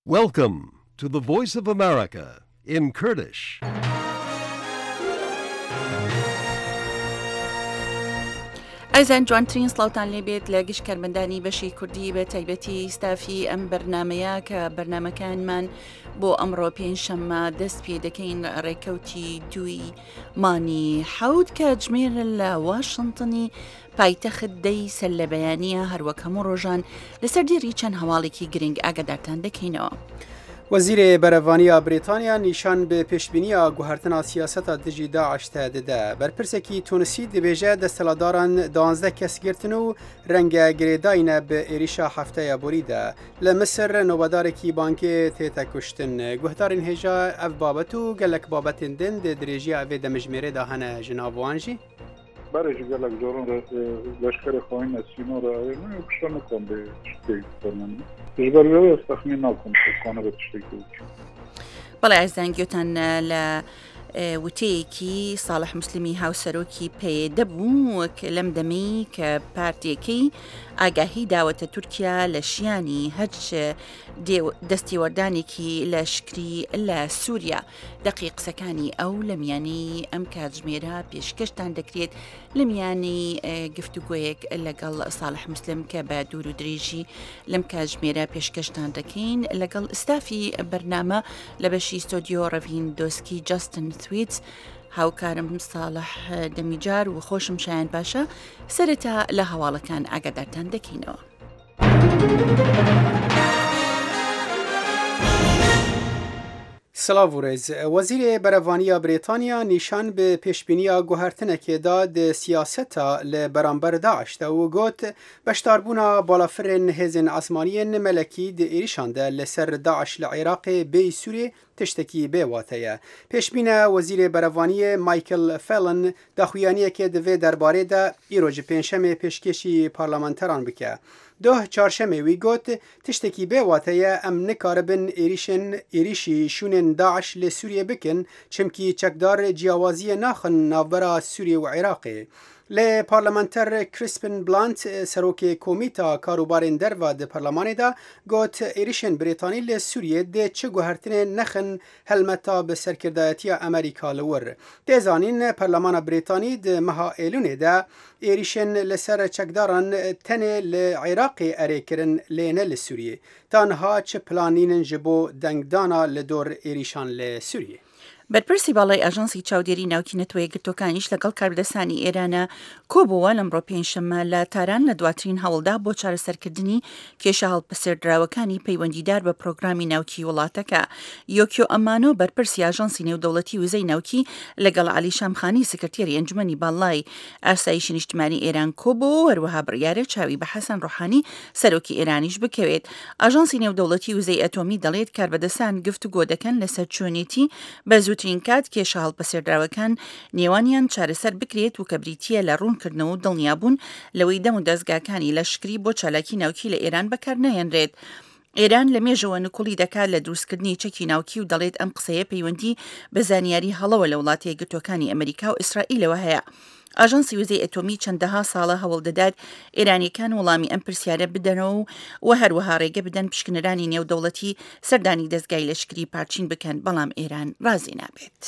Welcome to the Voice of America in Kurdish. ئەزان جوانترین سڵاوتان لێبێت لە گشت کارمەندانی بەشی کوردی بە تایبەتی ستافی ئەم بەرنامەیە کە بەرنامەکانمان بۆ ئەمڕۆ پێنجشەممە دەست پێ دەکەین ڕێکەوتی دوی مانی حەوت کە جمێر لە واشنتنی پایتەخت دەی سەر لە بەیانیە هەروەک هەموو ڕۆژان لەسەر دیێری چەند هەواڵێکی گرنگ ئاگادارتان دەکەینەوە. وزیر برەڤانیا بریتانیا نیشان به پێشبینیە گوهرتنا سیاسەتا دژی داعش تا دەدا. بەرپرسێکی تونسی دەبێژە دەستەڵاتداران 12 کەس گرتن و ڕەنگە گرێداینە بە عێریشا هەفتەیە بوریدا. لە مسر نۆبەدارێکی بانکێ تێتە کوشتن. گوهدارین هێژا ئەف بابەت و گەلک بابەتین دن دە درێژی ئەوێ دەمژمێرێدا هەنە ژناوانژی؟ برای گلک جوران لشکر خواهی نسینا را من کشتن نکن به شکلی کنم اجباری استخمین نکن کنه به تشکیل بەڵێ ئازان گوێتان لە وتەیەکی ساڵح مسلمی هاوسەرۆکی پێدەبوو لەم دەمەی کە پارتیەکەی ئاگاهی داوەتە تورکیا لە شیانی هەج دەستیوەردانێکی لەشکری لە سووریا. دەقی قسەکانی ئەو لە میانەی ئەم کاتژمێرە پێشکەشتان دەکرێت لە میانەی گفتوگۆیەک لەگەڵ ساڵح مسلم کە بە دوور و درێژی لەم کاتژمێرە پێشکەشتان دەکەین لەگەڵ ئستافی بەرنامە لە بەشی ستۆدیۆ ڕەڤین دۆسکی جاستن ثویتس هاوکارم ساڵح دەمیجار و خۆشم شایان باشە سەرەتا لە هەواڵەکان ئاگادارتان دەکەینەوە. سلااو ڕێز وەزیرێ بەرەڤانیا بریتانیا نیشان به پێشبینیە گوهرتنێکێدا دە سیاسەتا لە بەرامبەر داعشدا و گوت بەشداربوونا باڵافرێن هێزن ئاسمانیên مەلەکی دە عێریشاندا لەسەر داعش لە عێراقê بێی سوورێ تشتێکی بێواتەیە. پێشبینە وەزیرێ بەرەڤانیە مایکل فێلن داخویانیەکێ دەوێ دەربارەیدا ئیرۆژ پێنجشەمێ پێشکێشی پارلەمانتەران بکە. دوه چارشەمێ وی گوت تشتێکی بێواتەیە ئەم نکارەبن عێریشی شوونên داعش لە سووریە بکن چمکی چەکدار جیاوازیە ناخن ناوبەرا سووریە و عێراقê. لە پارلەمانتەر کریسپن بلانت سەرۆکê کۆمیتا کاروبارên derva di پەرلەمانê da got عێریشên Brîtanî li Sûriyê dê çi guhertinê nexin helmeta bi serkirdayetiya Amerîka li wir. Têzanîn Perlemana Brîtanî di meha Êlûnê de êrişên li ser çekdaran tenê li Iraqê erê kirin lê ne li Sûriyê. Tanha çi planînin ji bo dengdana li dor êrîşan li Sûriyê. بەرپرسی باڵای ئاژانسی چاودێری ناوکی نەتۆیە گرتوەکانیش لەگەڵ کاربدەسانی ئێرانە کۆبووە لەمڕۆ پێنجشەممە لە تاران لە دواترین هەوڵدا بۆ چارەسەرکردنی کێشە هەڵپەسێردراوەکانی پەیوەندیدار بە پرۆگرامی ناوکی وڵاتەکە. یۆکیۆ ئەمانۆ بەرپرسی ئاژانسی نێودەوڵەتی وزەی ناوکی لەگەڵ عەلی شامخانی سکرتێری ئەنجومەنی باڵای ئاسایشی نیشتیمانی ئێران کۆبوو هەروەها بڕیارە چاوی بە حەسەن ڕۆحانی سەرۆکی ئێرانیش بکەوێت. ئاژانسی نێودەوڵەتی وزەی ئەتۆمی دەڵێت کاربەدەسان گفتوگۆ دەکەن لەسەر چۆنێتی بەزووترین کات کێشە هەڵپەسێردراوەکان نێوانیان چارەسەر بکرێت و کە بریتیە لە ڕوونکردنەوە و دڵنیابوون لەوەی دەم و دەستگاکانی لەشکری بۆ چالاکی ناوکی لە ئێران بەکار نەهێنرێت. ئێران لە مێژەوە نکوڵی دەکات لە دروستکردنی چەکی ناوکی و دەڵێت ئەم قسەیە پەیوەندی بە زانیاری هەڵەوە لە وڵاتە یەکگرتوەکانی ئەمریکا و ئیسرائیلەوە هەیە. ئاژانسی وزەی ئەتۆمی چەندەها ساڵە هەوڵ دەدات ئێرانیەکان وەڵامی ئەم پرسیارە بدەنەوە و هەروەها ڕێگە بدەن پشکنەرانی نێودەوڵەتی سەردانی دەستگای لەشکری پارچین بکەن بەڵام ئێران ڕازی نابێت.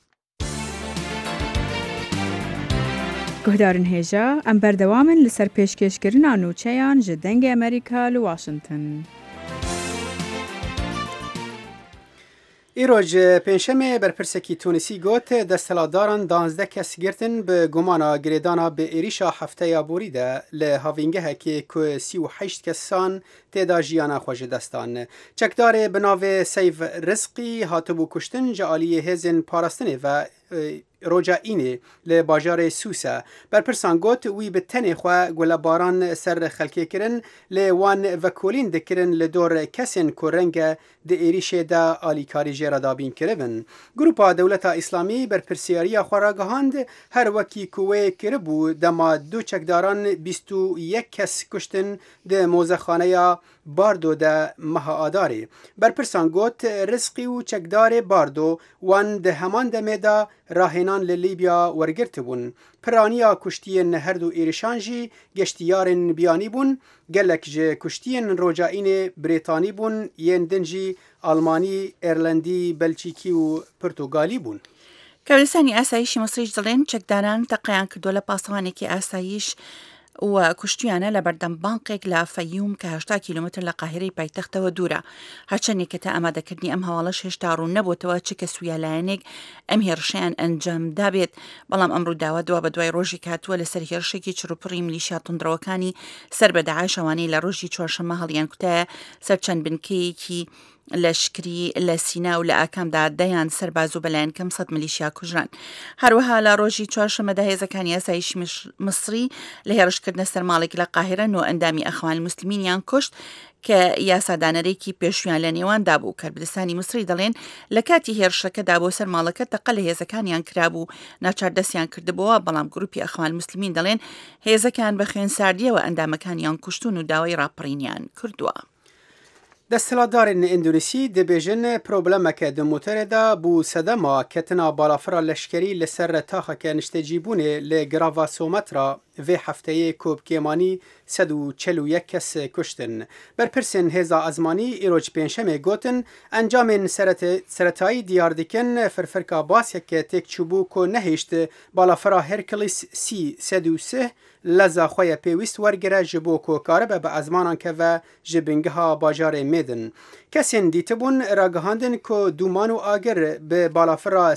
گوهدارن هێژا ئەم بەردەوامن لەسەر پێشکەشکردنا نوچەیان ji dengê Amerîka li Washington. ئیرۆژ پێنجشەمێ بەرپرسێکی تونسی گوت دەستەڵاتداران 12 کەس گرتن بە گومانە گرێدانا بە عێریشا هەفتەیە بوریدا لە هاوینگەهێکێ ku 38 کەسان تێدا ژیانە خۆ ji destan. Çekdarê bi navê Seyf Rizqî hatibû kuştin ji aliyê hêzên parastinê ve Roja'înê li bajarê Sûsa. Berpirsan got wî bi tenê xwe gulebaran ser xelkê kirin lê wan vekolîn dikirin li dor kesên ku renge di êrişê de alîkarî jê re dabîn kiribin. Grupa Dewleta İslamî berpirsiyariya xwe ra gihand her wekî ku wê kiribû dema du çekdaran 21 kes kuştin di mozexaneya باردو ده مها آداری. برپرسان گوت رزقی و چکدار باردو وان ده همان دمه دا راهنان للیبیا ورگرت بون. پرانیا کشتین هر دو ایرشان جی گشتیارن بیانی بون، گلک جه کشتین روجائین بریتانی بون، ین دنجی آلمانی، ایرلندی، بلژیکی و پرتغالی بون. کەوێستانی ئاسایشی مەسریش دەڵێن چەکداران تەقیان کردووە لە پاسەوانێکی ئاسایش و کوشتیانە لە بەردەم بانقێک لە فەیوم کە 80 کیلومتر لە قاهرەی پایتەختەوە دوورە. هەرچەندێک کە تا ئامادەکردنی ئەم هەواڵەش هێشتا ڕوون نەبووتەوە چ کە سویالایەنێک ئەم هێرشیان ئەنجام دابێت، بەڵام ئەم ڕووداوە دووە بە دوای ڕۆژی کاتووە لەسەر هێرشێکی چروپڕی میلیشیا توندڕەوەکانی سەر بە داعش ئەوانەی لە ڕۆژی چوارشەممە هەڵیان کوتایە سەر چەند بنکەیەکی لەشکری لە سینا و لە ئاکامدا دەیان سەرباز و بەلایەن کەم 100 میلیشیا کوژران. هەروەها لە ڕۆژی چوارشەممەدا هێزەکانی ئاسایشی مصری لە هێرشکردنە سەرماڵێک لە قاهرە نۆ ئەندامی ئەخوان الموسلیمینیان کوشت کە یاسادانەرێکی پێشویان لە نێواندا بوو. کەربستانی مصری دەڵێن لە کاتی هێرشەکەدا بۆ سەرماڵەکە تەقە لە هێزەکانیان کرابوو ناچاردەستیان کردبەوە، بەڵام گروپی ئەخوان الموسلیمین دەڵێن هێزەکان بە خوێنساردیەوە ئەندامەکانیان کوشتون و داوای ڕاپڕینیان کردووە. دەستهڵاتدارên ئیندونیسی دەبێژن پرۆبلەمەکە di motorê da bû sedema ketina balafira leşkerî li ser retaxeke niştecîbûnê lê grava Sometra vê hefteyê kopkêmanî 141 kes kuştin. Berpirsên hêza ezmanî îroj pênşemê gotin encamên seretayî diyar dikin firfirka basyeke têk çûbû ku nehêşt balafira Hercules C-103 leza xwe ye pêwîst wergire ji bo ku karibe bi ezmanan keve ji bingeha bajarê Mêdin. Kesên dîtibûn ragihandin ku dûman û agir bi balafira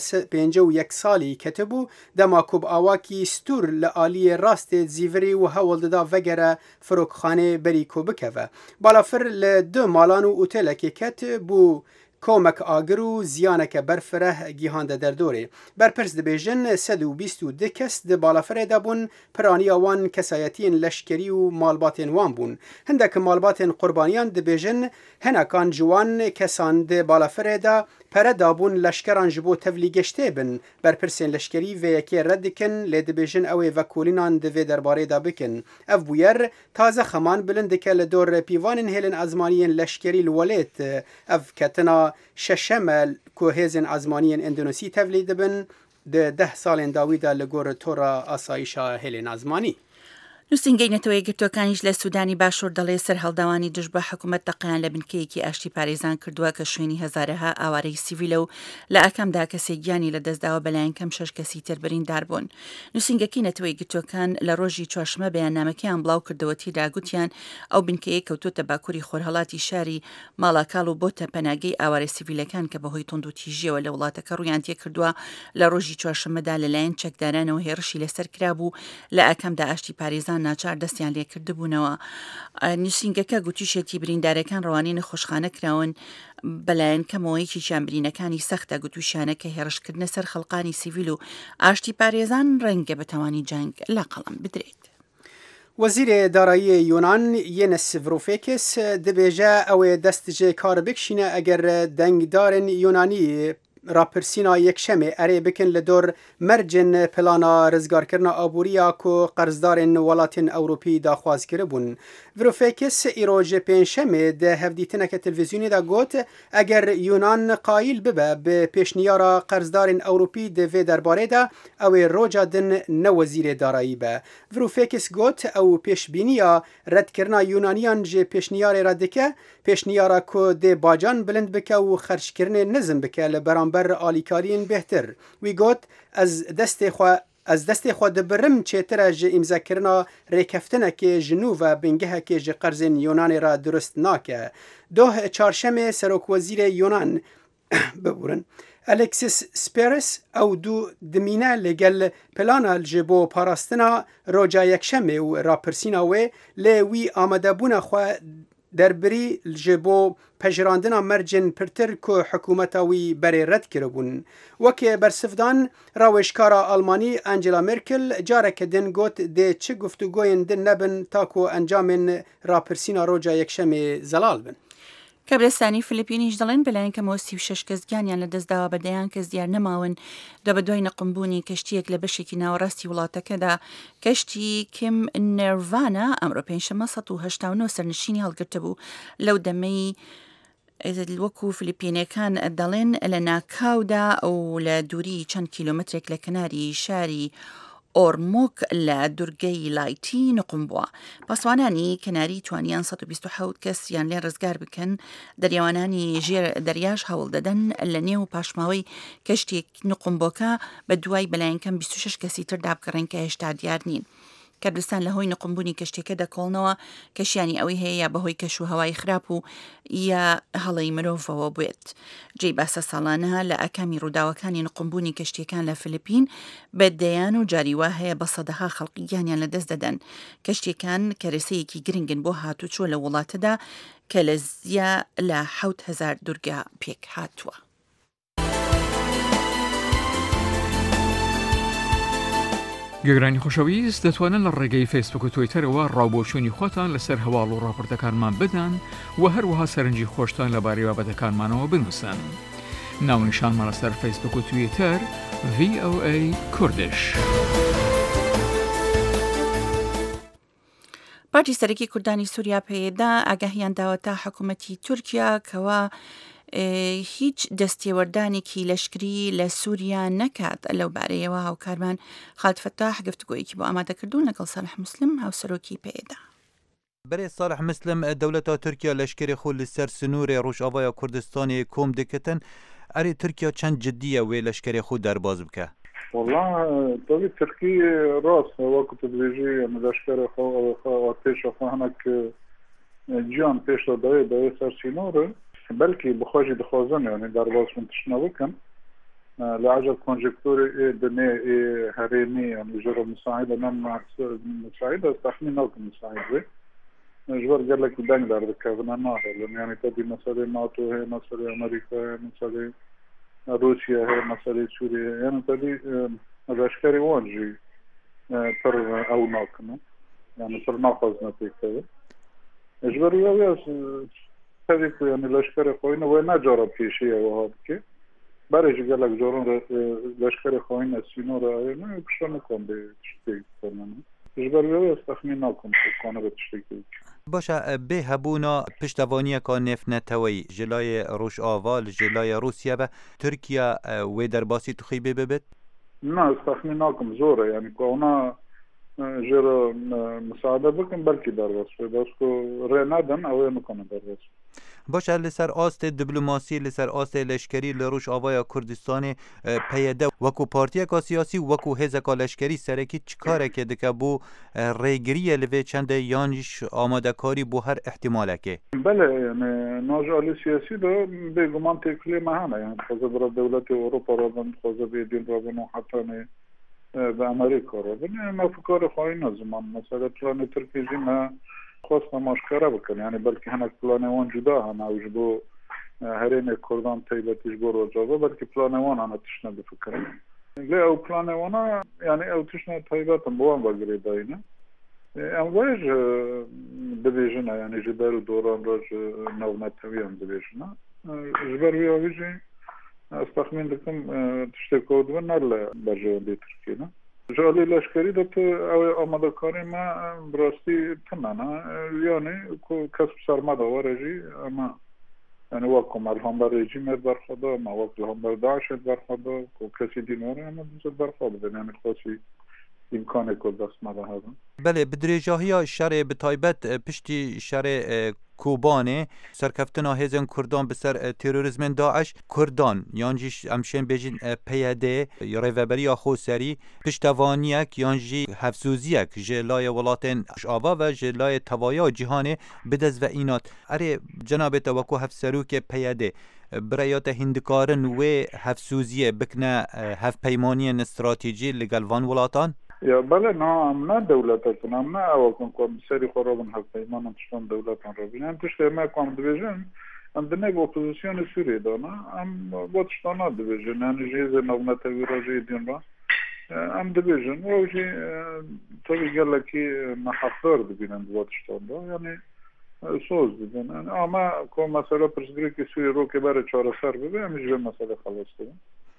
51 salî ketibû dema ku bi awakî stûr li aliyê rastê zîvirî û hewl dida vegere firokxanê berî ku bikeve. Balafir li 2 malan û otelekê ket bû komek agir û ziyaneke berfireh gîhande derdorê. Berpirs dibêjin 122 kes di balafirê de bûn, piraniya wan kesayetiyên leşkerî û malbatên wan bûn. Hindek malbatên qurbaniyan dibêjin hinekan ji wan kesan di balafirê de pere dabûn leşkeran ji bo tevlî geştê bin. Berpirsên leşkerî vê yekê red dikin lê dibêjin ew ê vekolînan di vê derbarê de bikin. Ev bûyer taze xeman bilind dike li dor pîvanên hêlin ezmaniyên leşkerî li Welêt. Ev ketina şeşeme ku hêzên ezmaniyên Endonîsî tevlî dibin di 10 salên dawî de li gor tora asayişa hêlên ezmanî. نووسنگەی نەتەوەی گرتوەکانیش لە سوودانی باشوور دەڵێ سەر هەڵداوانی دژ بە حکوومەت تەقیان لە بنکەیەکی ئاشتی پارێزان کردووە کە شوێنی هەزارەها ئاوارەی سیڤیلە و لە ئاکامدا کەسێک گیانی لە دەستداوە بەلایەن کەم 6 کەسی تر بریندار بوون. نووسنگەکەی نەتەوەی گرتوەکان لە ڕۆژی چوارشەممە بەیاننامەکەیان بڵاو کردەوەتیدا گوتیان ئەو بنکەیە کەوتوتە باکووری خۆرهەڵاتی شاری ماڵاکاڵ و بۆتە پەناگەی ئاوارەی سیڤیلەکان کە بەهۆی توند و تیژیەوە لە وڵاتەکە ڕوویان تێ کردووە لە ڕۆژی چوارشەممەدا لەلایەن چەکدارانەوە هێرشی لەسەر کرابوو لە ئاکامدا ئاشتی پارێزان ناچار دەستیان کردبوونەوە. نووسنگەکە گوتیشێتی بریندارەکان ڕەوانەی نەخۆشخانە کراون بەلایەن کەمەوەیکی چیانبرینەکانی سەختە گوتوشانە کە هێرشکردنە سەر خەڵقانی سیڤیل و ئاشتی پارێزان ڕەنگە بەتەوانی جەنگ لە قەڵم بدرێت. وەزیرê darayî Yunan Yanis Varoufakis dibêje ew ê dest ji kar bikişîne eger dengdarên Yunanî راپرسینا یەکشەمێ ئەرێ بکن لە دۆر مەرجن پلانە ڕزگارکردنا ئابووریە کو قەرزدارên وڵاتên Ewropî daxwazkirî bûn. Varoufakis îroj pênşemê di hevdîtineke televîzyonî de got eger Yunan qayîl bibe bi pêşniyara qerzdarên Ewropî di vê derbarê de ew ê roca din ne wezîrê darayî be. Varoufakis got ew pêşbîniya redkirina Yunaniyan ji pêşniyarê re dike, pêşniyara ku dê bacan bilind bike û xerckirinê nizm bike li beramber alîkariyên bêhtir. Wî got ez destê xwe dibirim çêtir e ji îmzakirina rêkeftinekê ji nû ve bingehekê ji qerzên Yunanê re durist nake. Doh çarşemê Serokwezîrê Yunan biburin Alexis Tsipras ew dû dimîne lêgel plana ji bo parastina roca yekşemê û rapirsîna wê lê wî amadebûna xwe derbirî ji bo pejirandina mercên pirtir ku hikûmeta wî berê red kiribûn. Wekî bersivdan rawêjkara Almanî Angela Merkel careke din got dê çi guftûgoyên din nebin ta ku encamên rapirsîna roca yekşemê zelal bin. کابرستانی فلیپینیش دەڵێن بەلایەنکەمەوە 36 کەس گیانیان لەدەستداوە بەدەیان کەس دیار نەماون دە بە دوای نەقمبوونی کەشتیەک لە بەشێکی ناوەڕاستی وڵاتەکەدا. کەشتی کیم نێڤانە ئەمڕۆ پێنجشەممە 189 سەرنشینی هەڵگرتە بوو لەو دەمەی وەکو فلیپینەکان دەڵێن لە ناکاودا ئەو لە دووری چەند کیلۆمەترێک لە کەناری شاری ئۆرمۆک لە دوورگەی لایتی نقم بووە. پاسوانانی کەناری توانیان 127 کەس یان لێ ڕزگار بکەن. دەریاوانانی ژێر دەریاش هەوڵ دەدەن لە نێو پاشماوەی کەشتێک نقمبۆکە بە دوای بەلایەنکەم 26 کەسی تر دابکەڕێن کە هێشتا دیار نین. کردستان لە هۆی نقمبوونی کەشتێکە دەکۆڵنەوە کەشیانی ئەوەی هەیە یا بەهۆی کەش و هەوای خراپ و یا هەڵەی مرۆڤەوە بێت. جێی باسە ساڵانە لە ئەکامی ڕووداوەکانی نقمبوونی کەشتیەکان لە فلیپین بەدەیان و جاریوا هەیە بە سەدەها خەڵکی گیانیان لەدەست دەدەن. کەشتێکان کەرەسەیەکی گرنگن بۆ هاتوچۆ لە وڵاتەدا کە لە زیە لە 7000 دوورگە پێک هاتووە. گەگرانی خۆشەویست دەتوانن لە ڕێگەی فیسبوک و تویتەرەوە ڕاوبۆچوونی خۆتان لەسەر هەواڵ و ڕاپۆرتەکانمان بدەن و هەروەها سەرنجی خۆشتان لەبارەی بابەتەکانمانەوە بنووسن. ناونیشانمان لەسەر فیسبوک و تویتەر VOA کوردش. پارتی سەرەکی کوردانی سووریا پێدا ئاگاهیان داوەتە حکوومەتی تورکیا کەوا هیچ دەستێوەردانێکی لەشکری لە سووریا نەکات. لەو بارەیەوە هاوکارمان خالد فتاح گفتگویەکی بۆ ئامادەکردوون لەگەڵ ساڵح مسلم هاوسەرۆکی پێدا. برێ ساڵح مسلم دەوڵەتە تورکیا لەشکری خۆ لەسەر سنوورێ ڕۆژئاوای کوردستانی کۆم دەکەتن. ئەرێ تورکیا چەند جددیە وێ لەشکری خۆ دەرباز بکە؟ والله طبعا تركيا راس وقت تدريجي من الاشكال خو تيش هناك جان بيش داي صار سينور بلكي بخواجي دخوازن يعني درباز من تشناوكن لعجل كونجكتوري دني هريمي يعني جرى مساعدة نم مساعدة تخمين نوكم مساعدة جوار قال لك بنجلر بكافنا نار يعني تدي مسألة ناتو هي مسألة أمريكا هي مسألة روسيا هي مسألة سوريا يعني تدي الأشكال وانجي تر أو ناكنا يعني تر ناقصنا في كذا جوار ياس تدي يعني الأشكال خوينا وين جرب في شيء وهذا كي برای قال لك جورون لشکر خوین سینو را نه کشتن کن به تشتی کنن جبری استخمین نکن کنه به تشتی باشه به هبونا پشتوانی که نفنتوی جلای روش آوال جلای روسیه و ترکیه و در باسی تخیبه ببد نه استخمین نکن زوره یعنی که اونا جر مساعده بکن بلکی در واسه بس کو ر ندن او میکنه در واسه باشه لسر آست دیپلماسی لسر آست لشکری لروش آوای کردستان پیاده وکو پارتی کا سیاسی وکو حزب لشکری سرکی چیکاره که دکه بو ریگری لوی چند یانش آماده کاری بو هر احتماله که بله یعنی ناجال سیاسی دو به گمان تکلی مهمه یعنی خود بر دولت اروپا را بند خود به دین را بنو حتی به امریکا را بنو ما فکر خواهی زمان مثلا پلان ترکیزی ما خواستم مشکره بکن یعنی بلکه هنک پلان وان جدا هم اوج بو هرین کردان تیبتیش بو رو جاوه بلکه پلان وان انا تشنه بفکرم لی او پلان وانا یعنی او تشنه تیبتم بوان بگری داینه ام ویج دبیجنه یعنی جبر دوران راج نونتوی هم دبیجنه جبر وی آویجی استخمین دکم تشته کودون نرله برجوان دی ترکیه نه جالی لشکری دت آماده کاری ما براستی تنانه یعنی کسب سرمایه داری اما یعنی واقعا مالهم بر رژیم برخوردار ما واقعا هم بر داعش برخوردار کسی دینوری اما دوست برخوردار یعنی خاصی امکان کد دست مدهدن بله بدرجاهی شرع بتایبت پشتی شرع کوبانه سرکفتنا هزن کردان بسر تروریسم داعش کردان یانجیش امشن بجین پیاده یا ریوبری یا خوسری پشتوانیک یانجی حفظوزیک جلای ولاتن آوا و جلای توایا جهان بدز و اینات اره جناب توقع حفظروک پیاده برایات هندکارن و حفظوزیه بکنه هف پیمانی استراتژی لگلوان ولاتان یا بله نه دولتتون نه اوکن کم سری خرابن حق پیمان تشتن دولتان رو بینم تشته ما کم دیویژن ام دنیگ اپوزیسیون سوریه دانا ام بودشتانا دیویژن یعنی جیز نومت ویراجی دین را ام دیویژن و جی توی گله کی نحفر ببینن بودشتان دا یعنی سوز بدن اما کو مسئله پرسگری که سوی رو که برای چاره سر ببه همیش به مسئله خلاص کنم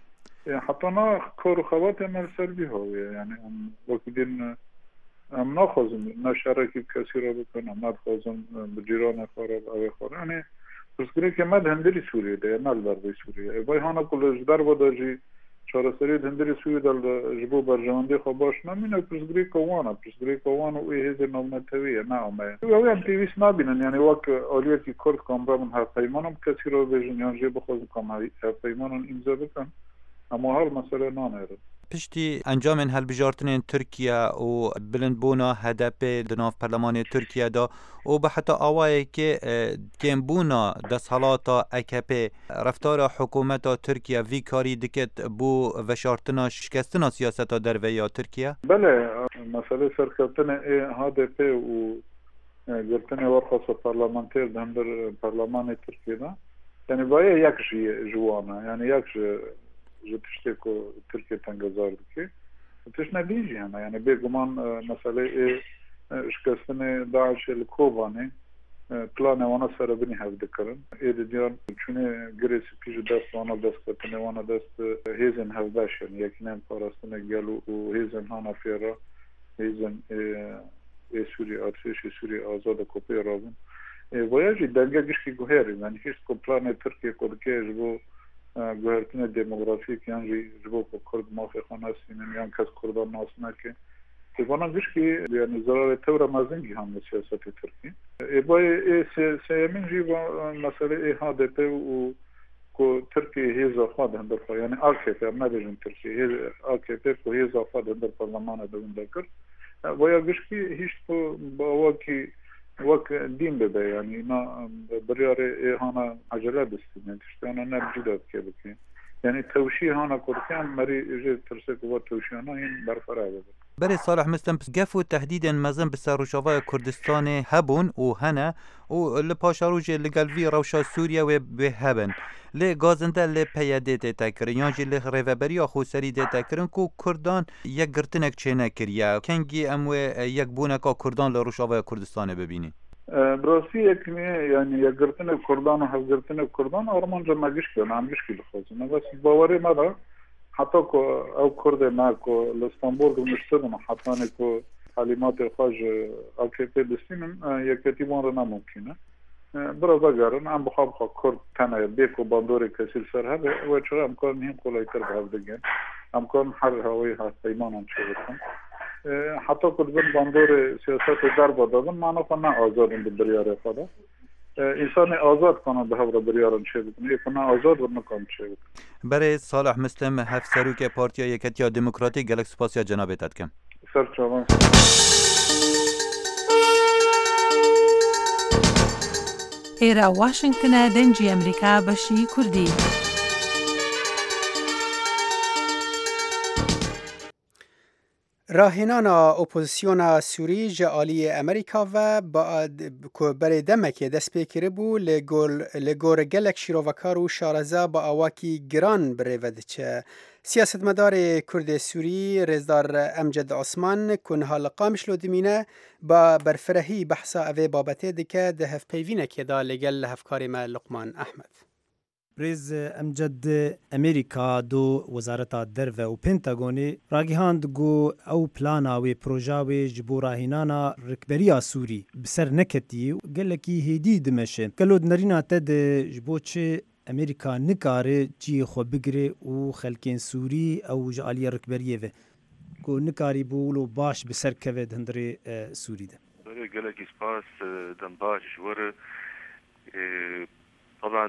حتی نا کار خوات عمل سر بیهاویه یعنی وقتی دین ام نخوازم نه شرکی کسی را بکنم نه خوازم به جیران خارب اوه خارب یعنی پرسگری که مد هندری سوریه ده نل برده سوریه بای هانا کلش در بوداجی چاره سری هندری سوریه دل جبو برجانده خواباش نمینه پرسگری کوانا اوی هیز نومتویه نه اومه اوی هم تیویس نبینن یعنی وقت آلیه که کرد کامرامن هر پیمانم کسی را بجن یعنی جه بخوازم کام هر پیمانم امضا بکن اما حال مسئله نانه پشتی انجام هەڵبژارتنên تورکیا و بلندبوونا هەدەپê di nav Perlemanê Tirkiye da û bi heta awayekê kêmbûna desthelata EKP reftara hikûmeta Tirkiye vî karî diket bû veşartina şikestina siyaseta derve ya Tirkiye? Bele, mesele serkeftina HDP û girtinê werxwasa parlamenter di hindir Perlemanê Tirkiye da yani baye yek ji wan e yani yek ji tiştê ku Tirkiye tengezar dike tiş nedîn jî hene yani bêguman mesele şikestinê Daişê li Kobanê planê wana serebinî hev dikirin êdî diyan çûnê girê spî ji dest wana destketinê wana dest hêzên hevbeş yani yekînên parastinê gel û hêzên hana fêra hêzên Sûriye artêşê Sûriye azad kopê rabûn vaya jî denge giştî guherî yani hiç ku planê Tirkiye ku dike ji bo guhertina demografik yan jî ji bo ku Kurd mafê xwe nasînin yan kes Kurdan nas neke bana giştî yani zararê tewra mezin gihan li siyasetê Tirkiye bayê sêyemîn jî mesele HDP û ku Tirkiye hêza xwe di hindir xwe yani AKP em nebêjin Tirkiye AKP ku hêza xwe di hindir Perlemanê de wenda kir vaya giştî hiç ku bawakî وەک دین ببێ ینی بڕیارێ هانا عەجەلە بستێنێ تشتیانە نە بجودا بکێ بکەین یعنی تەوشی هانا کورتیان مەری ژێ ترسێک وە تەوشیانە هین بەرفەرا ببێت برê Salih Mistem gef û tehdîdên mezin bi ser Rojavaya Kurdistanê hebûn û hene û li paşarûjê li gel vî rewşa Sûriye wê bê hebin lê gazinde lê PYD tê tekirin yan jî li rêveberiya Xweserî tê tekirin ku Kurdan yek girtinek çê nekiriye kengî em wê yekbûneka Kurdan li Rojavaya Kurdistanê bibînî براستی یکمی یعنی یک گرتن کردان و هف گرتن کردان آرمانجا مگیش کنه هم گیش کلی خوزم بس باوری مده حتی که او کرده ما که لستانبول رو نشتدن حتی که حلیمات خواج AKP دستینن یکتی بان رو نممکنه برای بگرن هم بخواب کرد تنه بیک و باندوری کسیل سر هبه و چرا امکان نیم قلایتر به هفدگین امکان هر هوایی هست ایمان هم چه بکن حتی کدبن باندور سیاست در بدادن معنا کنه آزادن به بریاره خدا انسان آزاد کنه به هر بریارن چه بکنه کنه آزاد و نکنه چه بکنه برای صالح مسلم هفت سروک پارتیا یکتیا دموکراتی گلک سپاسیا جناب تدکم سر چاوان ئێرە واشنگتنە دەنجی ئەمریکا بەشی کوردی راهێنانا ئۆپۆزیسیۆنا سووری ji aliyê Amerîka ve ku berê demekê dest pê kiribû li gor gelek şîrovekar û şareza bi awakî giran birêve diçe. Siyasetmedarê Kurdê Sûrî Rêzdar Emced Osman ku niha li Qamişlo dimîne ba berfirehî behsa evê babetê dike di hevpeyvînekê da lêgel li hevkarê me Luqman Ehmed. رێز ئەمجد ئەمریکا دۆ وەزارەتا دەرڤە و پێنتاگۆنی ڕاگەیاند گۆ ئەو پلاناوێ پرۆژاوێ ji بۆ ڕاهێنانا ڕکبەریya سووری بسەر نەکەتی و gelekî hêdî dimeşe gelo nerîna te de ji bo çi ئەمریکا nikare ciyê xwe bigire û xelkên Sûrî ew ji aliyê rikberiyê ve ku nikarî bû wilo baş bi ser keve di hindirê Sûrî de gelekî spas dem baş were طبعا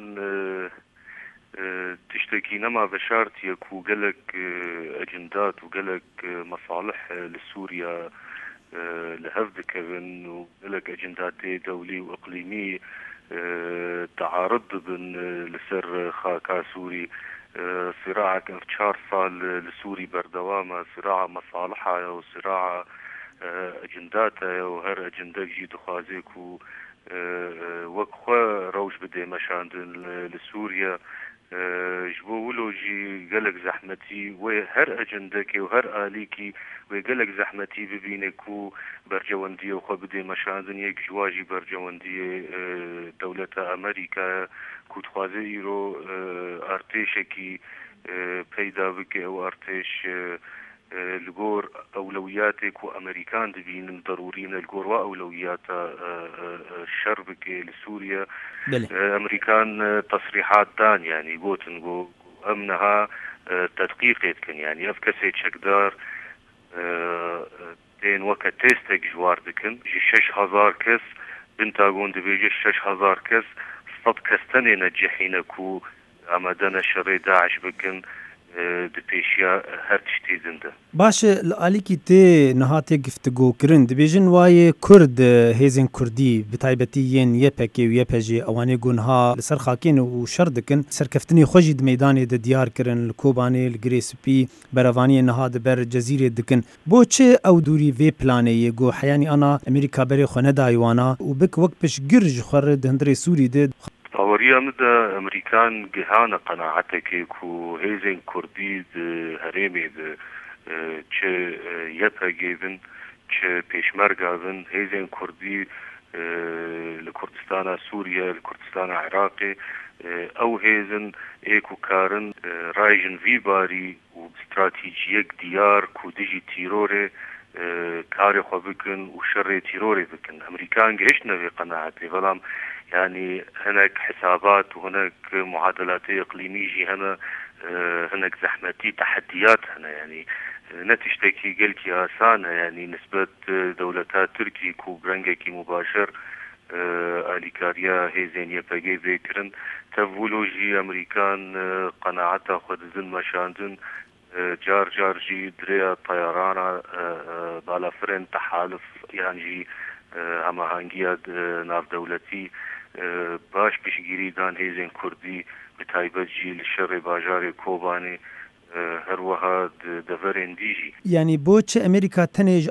تشتكي نما بشارتي كو قالك اجندات وقالك مصالح لسوريا لهفد كفن وقالك اجندات دولي واقليمي تعارض بين لسر خاكا سوري صراع كان في 4 صال لسوري بردوامه صراع مصالحها وصراع اجنداتها وهر اجندات جي دخازيك وكخوا روج بدي مشاندن لسوريا جبولوجي قالك زحمتي وهر أجندك وهر آليكي وقالك زحمتي ببينكو برجواندية وخبدي مشاندن يك جواجي برجواندية دولة أمريكا كود خوازيرو ارتشكي پیدا بك او ارتش الجور اولوياتك وامريكان دبين ضروريين الجور واولويات الشربك لسوريا امريكان تصريحات دان يعني قوتن امنها تدقيقت كان يعني افكسيت شكدار تين وقت تيستك جوار دكن 6000 كس بنتاغون دبيجي 6000 كس صد كستني نجحينكو ئامادەنە شەڕێ داعش بکەن دپێشیا هەر تشتی زندە باشە لە ئالیکی تێ نەهاتێ گفتگۆکردن دەبێژن وایە کورد هێزên کوردی بتایبەتی یەن یەپەکێ و یەپەژێ ئەوانێ گونها لەسەر خاکێن و شەڕ دکن سەرکەفتنی خۆشی دمەیدانێ دە دیارکردن لە کۆبانێ لە گرێسپی بەرەوانیە نەها دەبەر جەزیرێ دکن بۆ چێ ئەو دووری vê planeyê گۆ حەیانی ئانا ئەمریکا بەرێ خۆ نەدایوانە و بک وەک پشتگیر ji xwe re di hundirê Sûrî de باوريا مدى امريكان جهانا قناعتك كو هيزن كردي هريمي چه يبا جيبن چه پیشمرگا بن هيزن كردي لكردستان سوريا لكردستان عراقي او هيزن ايكو كارن رايجن في باري و استراتيجيك ديار كو ديجي تيروري كاري خو بكن وشر تيروري بكن امريكان جهشنا في قناعتي فلام يعني هناك حسابات وهناك معادلات إقليمية هناك زحمتي تحديات هنا يعني نتشتكي قلكي آسانة يعني نسبة دولتها تركي كو برنجكي مباشر آليكاريا هيزين يباقي بيكرن تفولوجي أمريكان قناعتها خود زن مشاندن جار جي دريا طيرانا بالافرين تحالف يعني جي اما هنگيا ناف دولتي باش پیشگیری دان هیزن کردی به تایبەت جی لشر باجار کوبانی هر وها دەڤەرێن دیژی یعنی بۆ چه ئەمریکا تەنێژ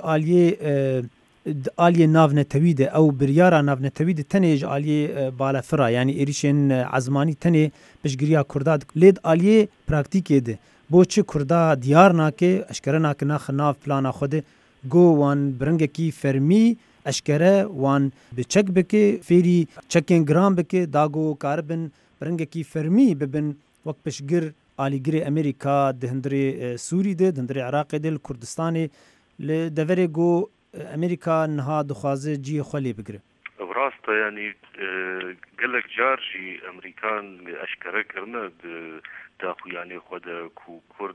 ئالیە ناونەتەویدە ئەو بریارە ناونەتەویدە تەنێژ ئالیێ بالەفرا یعنی ئێریشێن عزمانی تەنێ پشتگیرییا کوردا لێت ئالیێ پراکتیکێدە بۆ چ کوردا دیار ناکێ ئەشکەرە ناکە ناخە ناو پلانا خودێ گۆوان برنگێکی فەرمی اشکره وان بچک بکه فیری چکین گرام بکه داگو کاربن برنگکی فرمی ببن وقت پشگر آلیگر امریکا دهندری سوری ده دهندری عراق ده کردستان لدوره گو امریکا نها دخوازه جی خلی بگره براستا يعني قالك جارجي امريكان اشكره كرنا داخو يعني خود كو كرد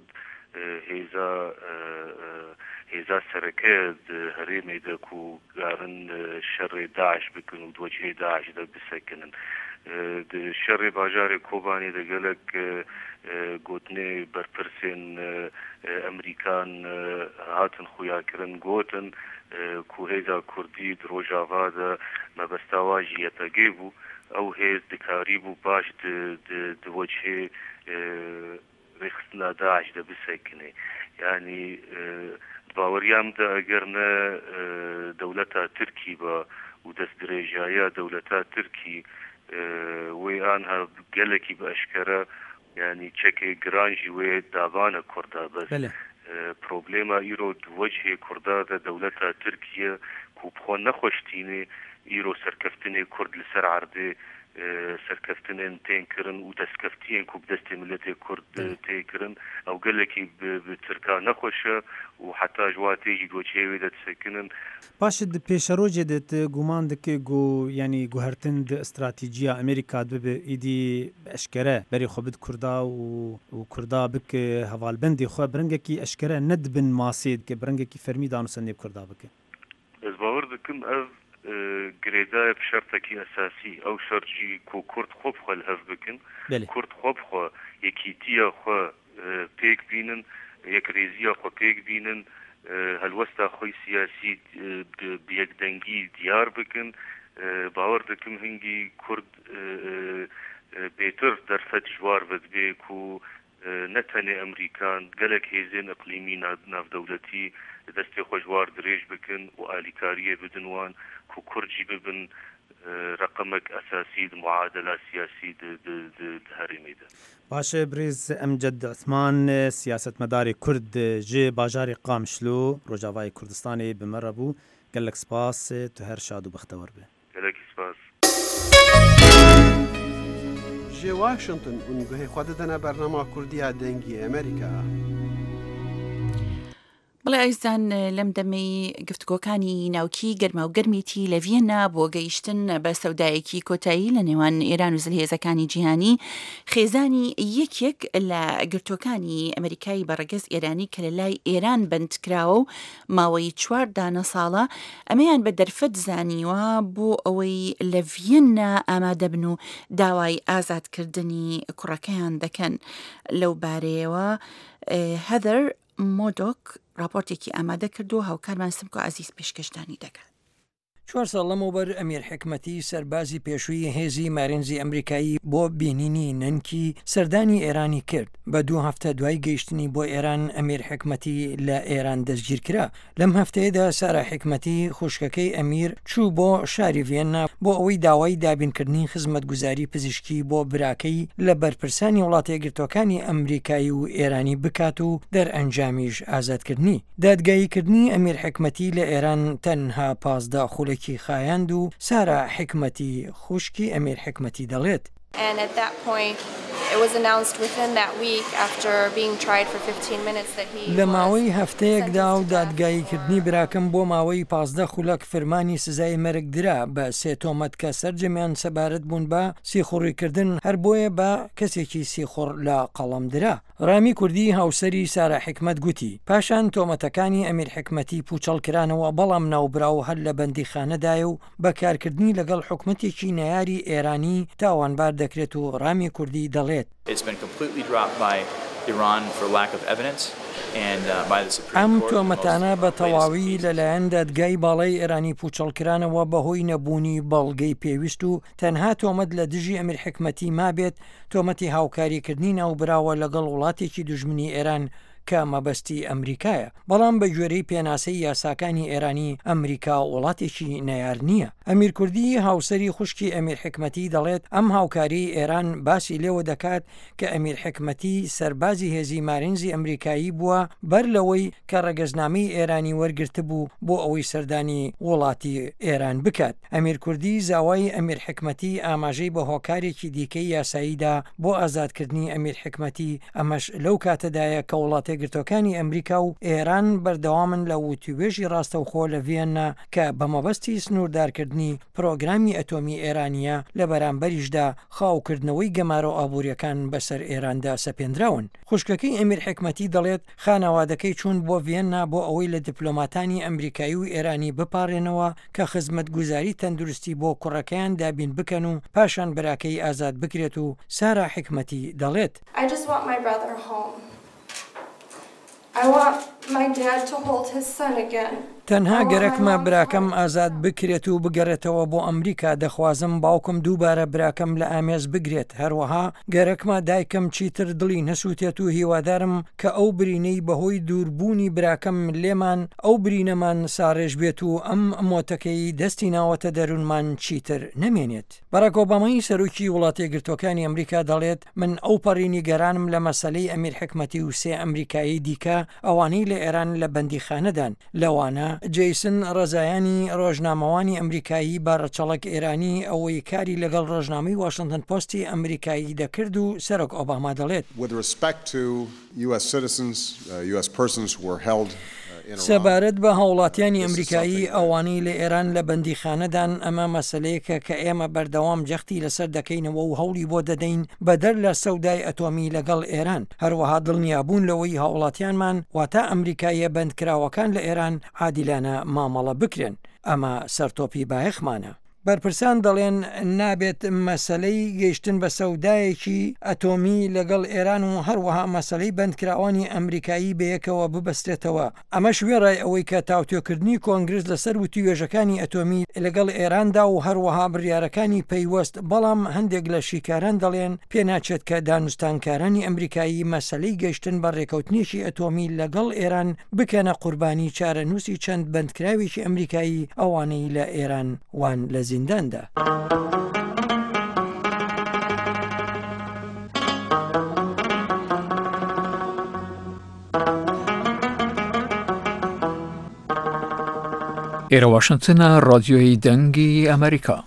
هيزا سركات هريمي دا كو قارن شر داعش بكن ودوجه داعش دا بسكنن شر باجار كوباني دا قالك قوتني برپرسين امريكان هاتن خويا كرن قوتن كو هيزا كردي دروجاوا دا ما بستاواجي يتاقيبو او هيز دكاريبو باش دوجه رخصنا داعش دا بسكنه يعني باوريام دا اگرنا دولتا تركي با ودست دريجايا دولتا تركي وانها قالكي باشكرا يعني تشكي جرانجي ودابانا كردا بس بروبليما ايرو وجه كردا دا دولتا تركيا كو بخون نخوشتيني ايرو سركفتني كرد لسر عرضي سركفتنين تنكرن ودسكفتين كو بدستي ملتي كرد تنكرن او قالكي بتركا نخوشه وحتى جواتي جوچيوي دت سكنن باش د پیشروج دت گومان دک گو یعنی گوهرتن د استراتیجیا امریکا د ایدی اشکره بری خوبد کردا و کردا بک حوال بندی خو برنگکی اشکره ند بن ماسید که برنگکی فرمی دانو سنب کردا بک از باور دکم از گریدا بشرطکی اساسی او شرجی کو کرد خوب خو الهف بکن کرد خوب خو یکیتیا خو پیک بینن یک ریزیا خو پیک بینن هلوستا خوی سیاسی بیک دنگی دیار بکن باور دکم هنگی کرد بیتر در فتجوار بدبی کو نتنی امریکان گلک هیزین اقلیمی ناف دولتی دستی خوشوار دریج بکن و آلیکاریه بدنوان کو کرجی ببن رقمك أساسي معادلة سياسية هەرێمیدا. باشە برێز ئەمجەد عوسمان سیاسەتمەداری کورد جێ باژاری قامشلۆ ڕۆژاوای کوردستانی بمەرە بوو گەلێک سپاس تو هەر شاد و بەختەوەر بێ. گەلێکی سپاس. جێ واشنگتن ئونگوهی خوا دەدەنە بەرنامە کوردیا دەنگی ئەمریکا. بڵێ ئایزان لەم دەمەی گفتگۆکانی ناوکی گەرما و گەرمیتی لە ڤیەنا بۆ گەیشتن بە سەودایەکی کۆتایی لە نێوان ئێران و زلهێزەکانی جیهانی خێزانی یەکێک لە گرتوەکانی ئەمریکایی بەڕێگەز ئێرانی کە لە لای ئێران بەندکراوە و ماوەی 4 دانە ساڵە ئەمەیان بە دەرفەت زانیوە بۆ ئەوەی لە ڤیەنا ئامادە بن و داوای ئازادکردنی کوڕەکەیان دەکەن. لەو بارەیەوە هەدەر مۆدۆک راپۆرتێکی ئامادە کردو هاوکارمان سمکۆ عەزیز پێشکەشدانی دەکات. 4 ساڵ لەمەوبەر ئەمیر حکمەتی سەربازی پێشووی هێزی مارێنزی ئەمریکایی بۆ بینینی نەنکی سەردانی ئێرانی کرد. بە 2 هەفتە دوای گەیشتنی بۆ ئێران ئەمیر حکمەتی لە ئێران دەستگیر کرا. لەم هەفتەیەدا سارا حکمەتی خوشکەکەی ئەمیر چوو بۆ شاری ڤیەنا بۆ ئەوەی داوای دابینکردنی خزمەتگوزاری پزیشکی بۆ براکەی لە بەرپرسانی وڵاتە یەکگرتووەکانی ئەمریکایی و ئێرانی بکات و دەرئەنجامیش ئازادکردنی. دادگاییکردنی ئەمیر حکمەتی لە ئێران تەنها 15 خولێکی خایاند و سارا حکمەتی خوشکی ئەمیر حکمەتی دەڵێت. And at that point, it was announced within that week after being tried for 15 minutes that he لە ماوەی هەفتەیەکدا و دادگاییکردنی براکەم بۆ ماوەی 15 خولەک فەرمانی سزای مەرگ درا بە 3 تۆمەت کە سەرجەمیان سەبارەت بوون بە سیخوڕیکردن هەر بۆیە بە کەسێکی سیخوڕ لە قەڵەم درا. ڕامی کوردی هاوسەری سارا حکمەت گوتی پاشان تۆمەتەکانی ئەمیر حکمەتی پوچەڵ کرانەوە بەڵام ناوبراو هەر لە بەندیخانەدایە و بەکارکردنی لەگەڵ حکومەتێکی نەیاری ئێرانی تاوانبار دەکرێت و ڕامی کوردی دەڵێت. ئەم تۆمەتانە بە تەواوی لەلایەن دادگای باڵای ئێرانی پوچەڵکرانەوە بەهۆی نەبوونی بەڵگەی پێویست و تەنها تۆمەت لە دژی ئەمیر حکمەتی مابێت تۆمەتی هاوکاریکردنی ناوبراوە لەگەڵ وڵاتێکی دوژمنی ئێران کە مەبەستی ئەمریکایە بەڵام بە گوێرەی پێناسەی یاساکانی ئێرانی ئەمریکا وڵاتێکی نەیار نییە. ئەمیر کوردی هاوسەری خوشکی ئەمیر حکمەتی دەڵێت ئەم هاوکاری ئێران باسی لێوە دەکات کە ئەمیر حکمەتی سەربازی هێزی مارێنزی ئەمریکایی بووە بەر لەوەی کە ڕێگەزنامەی ئێرانی وەرگرت بوو بۆ ئەوەی سەردانی وڵاتی ئێران بکات. ئەمیر کوردی زاوای ئەمیر حکمەتی ئاماژەی بە هۆکارێکی دیکەی یاساییدا بۆ ئازادکردنی ئەمیر حکمەتی ئەمەش لەو کاتەدایە کە وڵاتی گرتوەکانی ئەمریکا و ئێران بەردەوامن لە وتیوێژی ڕاستەوخۆ لە ڤیەنا کە بە مەبەستی سنووردارکردنی پرۆگرامی ئەتۆمی ئێرانیە لە بەرامبەریشدا خاوکردنەوەی گەمارە و ئابوووریەکان بەسەر ئێراندا سەپێنراون. خوشکەکەی ئەمیر حکمەتی دەڵێت خانەوادەکەی چوون بۆ ڤیەنا بۆ ئەوەی لە دیپلۆماتانی ئەمریکایی و ئێرانی بپارێنەوە کە خزمەتگوزاری تەندروستی بۆ کوڕەکەیان دابین بکەن و پاشان براکەی ئازاد بکرێت و سارا حکمەتی دەڵێت. I want my dad to hold his son again. تەنها گەرەکمە براکەم ئازاد بکرێت و بگەڕێتەوە بۆ ئەمریکا دەخوازم باوکم دووبارە براکەم لە ئامێز بگرێت هەروەها گەرەکمە دایکم چیتر دڵی نەسووتێت و هیوادارم کە ئەو برینەی بەهۆی دووربوونی براکەم لێمان ئەو برینەمان ساڕێژ بێت و ئەم مۆتەکەی دەستی ناوەتە دەروونمان چیتر نەمێنێت. باراک ئۆبامای سەرۆکی وڵاتە یەکگرتووەکانی ئەمریکا دەڵێت من ئەو پەڕینی گەرانم لە مەسەلەی ئەمیر حکمەتی و 3 ئەمریکایی دیکە ئەوانەی لە ئێران لە بەندیخانەدان لەوانە جەیسن ڕەزایانی ڕۆژنامەوانی ئەمریکایی باڕەچەڵک ئێرانی ئەوەی کاری لەگەڵ ڕۆژنامەی واشنگتن پۆستی ئەمریکایی دەکرد و سەرۆک ئۆباما دەڵێت سەبارەت بە هاوڵاتیانی ئەمریکایی ئەوانەی لە ئێران لە بەندیخانەدان ئەمە مەسلەیەکە کە ئێمە بەردەوام جەختی لەسەر دەکەینەوە و هەوڵی بۆ دەدەین بەدەر لە سەودای ئەتۆمی لەگەڵ ئێران هەروەها دڵنیابوون لەوەی هاوڵاتیانمان واتە ئەمریکایە بەندکراوەکان لە ئێران عادیلانە مامەڵە بکرێن ئەمە سەرتۆپی بایەخمانە. بەرپرسان دەڵێن نابێت مەسلەی گەیشتن بە سەودایەکی ئەتۆمی لەگەڵ ئێران و هەروەها مەسلەی بەندکراوانی ئەمریکایی بەیەکەوە ببەستێتەوە. ئەمە شوێڕای ئەوەی کە تاوتێکردنی کۆنگرس لەسەر وتیوێژەکانی ئەتۆمی لەگەڵ ئێراندا و هەروەها بڕیارەکانی پەیوەست بەڵام هەندێک لە شیکاران دەڵێن پێناچێت کە دانوستانکارانی ئەمریکایی مەسلەی گەیشتن بە ڕێکەوتنیشی ئەتۆمی لەگەڵ ئێران بکەنە قوربانی چارەنووسی چەند بەندکراوێکی ئەمریکایی ئەوانەی لە ئێران وان لە زینداندا. ئێرە واشنگتنە ڕادیۆی دەنگی ئەمریکا.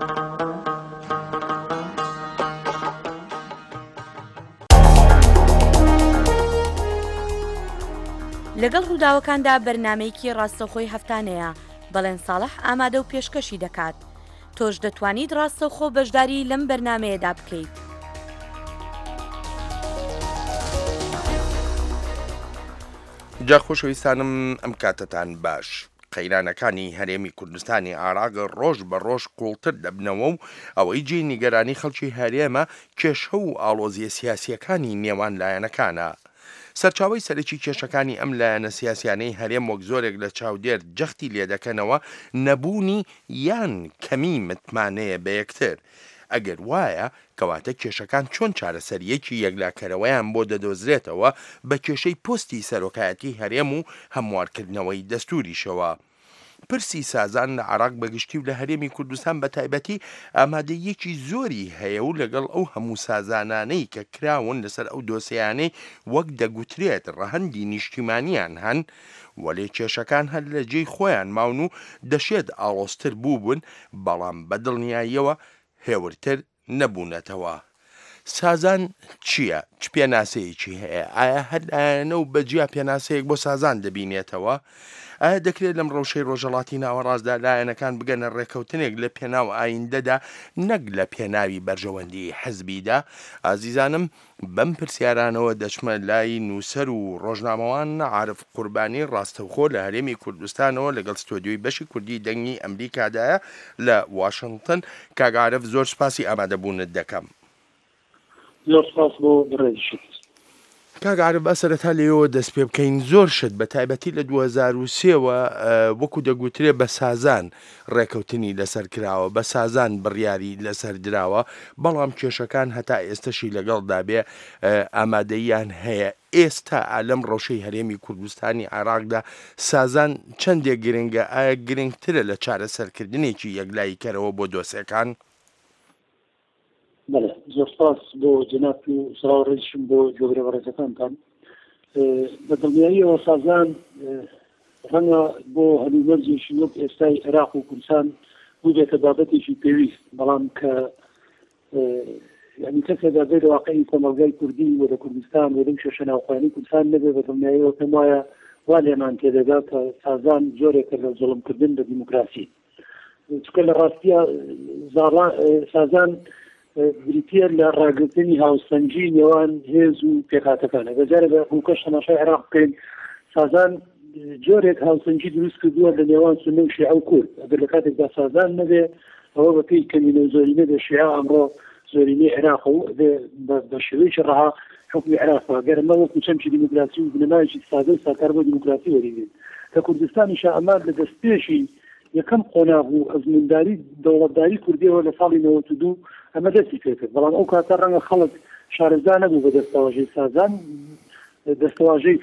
لەگەڵ ڕووداوەکاندا بەرنامەیەکی ڕاستەوخۆی هەفتانەیە بەڵێن ساڵح ئامادە و پێشکەشی دەکات. تۆش دەتوانیت ڕاستەوخۆ بەشداری لەم بەرنمەیەدا بکەیت. جا خۆشەویستانم ئەم کاتتان باش. قەیرانەکانی هەرێمی کوردستانی عێراق ڕۆژ بە ڕۆژ قوڵتر دەبنەوە و ئەوەی جێی نیگەرانی خەڵکی هەرێمە کێشە و ئاڵۆزیە سیاسیەکانی نێوان لایەنەکانە. سەرچاوەی سەرەکی کێشەکانی ئەم لایەنە سیاسیانەی هەرێم وەک زۆرێک لە چاودێر جەختی لێ دەکەنەوە نەبوونی یان کەمی متمانەیە بە یەکتر. ئەگەر وایە کەواتە کێشەکان چۆن چارەسەریەکی یەکلاکەرەوەیان بۆ دەدۆزرێتەوە بە کێشەی پۆستی سەرۆکایەتی هەرێم و هەموارکردنەوەی دەستوریشەوە. پرسی سازان لە عێراق بەگشتی و لە هەرێمی کوردستان بە تایبەتی ئامادەیەکی زۆری هەیە و لەگەڵ ئەو هەموو سازانانەی کە کراون لەسەر ئەو دۆسیانەی وەک دەگوترێت ڕەهەندی نیشتیمانیان هەن وەلێ کێشەکان هەر لە جێی خۆیان ماون و دەشێت ئاڵۆزتر بووبوون بەڵام بەدڵنیاییەوە هێورتر نەبوونەتەوە. سازان چییە؟ چ پێناسەیەکی هەیە؟ ئایا هەرلایەنە و بەجیا پێناسەیەک بۆ سازان دەبینێتەوە؟ ئایا دەکرێت لەم ڕەوشەی ڕۆژهەڵاتی ناوەڕاستدا لایەنەکان بگەنە ڕێکەوتنێک لە پێناو ئایندەدا نەک لە پێناوی بەرژەوەندی حەزبیدا؟ ئازیزانم بەم پرسیارانەوە دەچمە لای نووسەر و ڕۆژنامەوان عارف قوربانی ڕاستەوخۆ لە هەرێمی کوردستانەوە لەگەڵ ستۆدیۆی بەشی کوردی دەنگی ئەمریکادایە لە واشنگتن. کاک عارف زۆر سپاسی ئامادەبوونت دەکەم. زۆر سپاس بۆ بڕێژیت. کاک عارف بە سەرەتا لێەوە دەست پێ بکەین. زۆر شت بە تایبەتی لە 2003ەوە وەکو دەگوترێ بە سازان ڕێکەوتنی لەسەر کراوە، بە سازان بڕیاری لەسەر دراوە، بەڵام کێشەکان هەتا ئێستاشی لەگەڵدا بێ ئامادەیان هەیە. ئێستا ئالەم ڕەوشەی هەرێمی کوردستانی عێراقدا سازان چەندێک گرنگە؟ ئایا گرنگترە لە چارەسەرکردنێکی یەکلاییکەرەوە بۆ دۆسیەکان؟ بەڵێ زۆر سپاس بۆ جەناب و سڵاوڕێژم بۆ جۆگرە بەڕێزەکانتان. بەدڵنیاییەوە سازان ڕەنگە بۆ هەلومەرجێکی وەک ئێستای عێراق و کوردستان بوو بێتە بابەتێکی پێویست، بەڵام کە یعنی کەسێکدا بێت واقعی کۆمەلگای کوردی و لە کوردستان و لەم شێشە ناوخۆیانی کوردستان نەبێ بەدڵنیاییەوە پێم وایە وا لێمان تێدەگات کە سازان جۆرێکە لە زوڵمکردن بە دیموکراسی. چونکە لە ڕاستیە سازان بریتە لە ڕاگرتنی هاوسەنجی نێوان هێز و پێکهاتەکانە. بەجارە بە هوکەش تەماشای عێراق بکەین، سازان جۆرێک هاوسەنجی دروست کردووە لە نێوان سونە و شیعە و کورد. ئەگەر لە کاتێکدا سازان نەبێ ئەوە بە پێی کەمینە و زۆرینە بێ شیعە ئەمڕۆ زۆرینەی عێراق و بە شێوەیەکی ڕەها حکمی عێراقەوە گەرمە وەکو چەمکی دیموکراسی و بنەمایەکی سادە و ساکار بۆ دیموکراسی وەریگرن. لە کوردستانیشە ئەمان لە دەستپێشی یەکەم قۆناغ و ئەزمونداری دەوڵەتداری کوردیەوە لە ساڵی 92 ئەمە دەستی پێکرد، بەڵام ئەو کاتە ڕەنگە خەڵک شارەزا نەبوو بە دەستەواژەی سازان. دەستەواژەی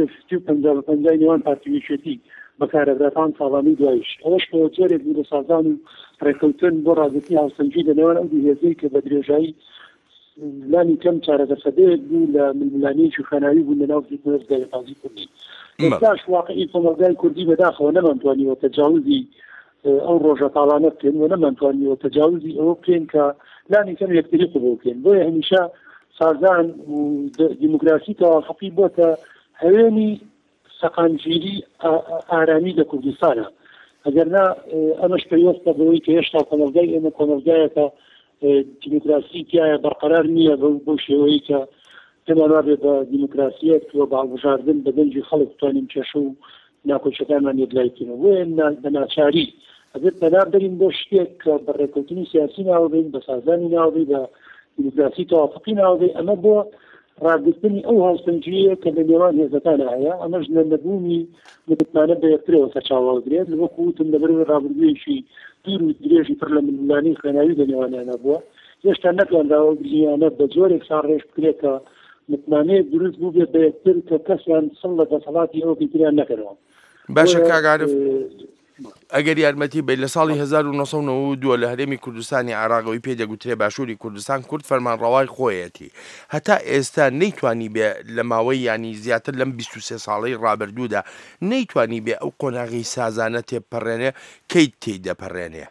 50 نێوان پارتیویچێتی بەکارەبراتان ساڵانی دوایش ئەوەش جۆرێک بوو لە سازان و ڕێکەوتن بۆ ڕاگررتنی هاوسەنجی لە نێوان ئەو هێزەی کە بە درێژایی لانی کەم چارەدەسەدەیەک بوو لە ملمولانەیەکی خەناوی بوو لە ناو دەرەتازی کوردی. ئێستاش واقعی کۆمەلگای کوردی بەداخەوە نەمانتوانیوە تەجاوزی ئەو ڕۆژە تاڵانە بکەین و نەمانتوانیوە تەجاوزی ئەوە بکەین کە لانی کەم یەکتری قبوڵ بکەین. بۆیە هەمیشە سازان و دیموکراسی تەواقعی بۆتە هەوێنی سەقامگیری ئارامی لە کوردستانە. ئەگەرنا ئەمەش پێویستە بەوەی کە هێشتا کۆمەلگای ئێمە کۆمەلگایەکە دیموکراسی تایە بەرقەرار نییە بەو شێوەیە کە پێمان وابێ بە دیموکراسیەک وە باڵبژاردن بە دەنجی خەڵک بتوانین کێشە و ناکۆچەکانمان یەکلایکردنەوە. بۆیە بە ناچاری ئەبێت بەنار بەرین بۆ شتێک کە بە ڕێکەوتنی سیاسی ناوبین، بە سازانی ناوبی، بە دیموکراسی تەوافقی ناوبێ. ئەمە بۆ ڕاگرتنی ئەو هاوسەنجیە کە لە نێوان هێزەکانە هەیە. ئەمەش لە نەبوونی متمانە بە یەکترەوە سەرچاوەگرێت لە وەکوتم لەبەر ڕابردوویەکی دوور و درێژی پڕ لە ملمولانی خوێناوی لە نێوانیانە بووە. هێشتا نەتوانراوە گریانە بە جۆرێک ساڕێژ بکرێت کە متمانەیە دروست بوو بێت بە یەکتر کە کەسیان سڵ لە دەسەڵاتی ئەوە پیتریان نەکەنەوە. باشە کاک عارف ئەگەر یارمەتی بێت لە ساڵی 1992 لە هەرێمی کوردستانی عێراقەوەی پێدەگوترێ باشووری کوردستان کورد فەرمانڕەوای خۆیەتی هەتا ئێستا نەیتوانی بێ لە ماوەی ینی زیاتر لەم 23 ساڵەی ڕابردوودا نەیتوانی بێ ئەو قۆناغی سازانە تێپەڕێنێ کەی تێدەپەڕێنێ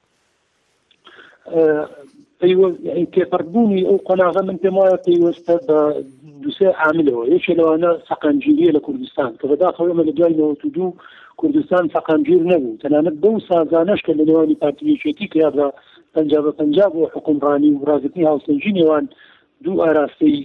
تێپەڕبوونی ئەو قۆناغە من پێم وایە پێیوەستە بە دووسێ عاملەوە یەکێ لەوانە سەقامگیریە لە کوردستان کە بەداخەوە ئێمە لە دوای 92 کوردستان سەقامگیر نەبوو تەنانەت بەو سازانەش کە لە نێوانی پارتیەکێتی کە یا بە 50 بۆ حکومڕانی و ڕاگرتنی هاوسەنگی نێوان دوو ئاراستەی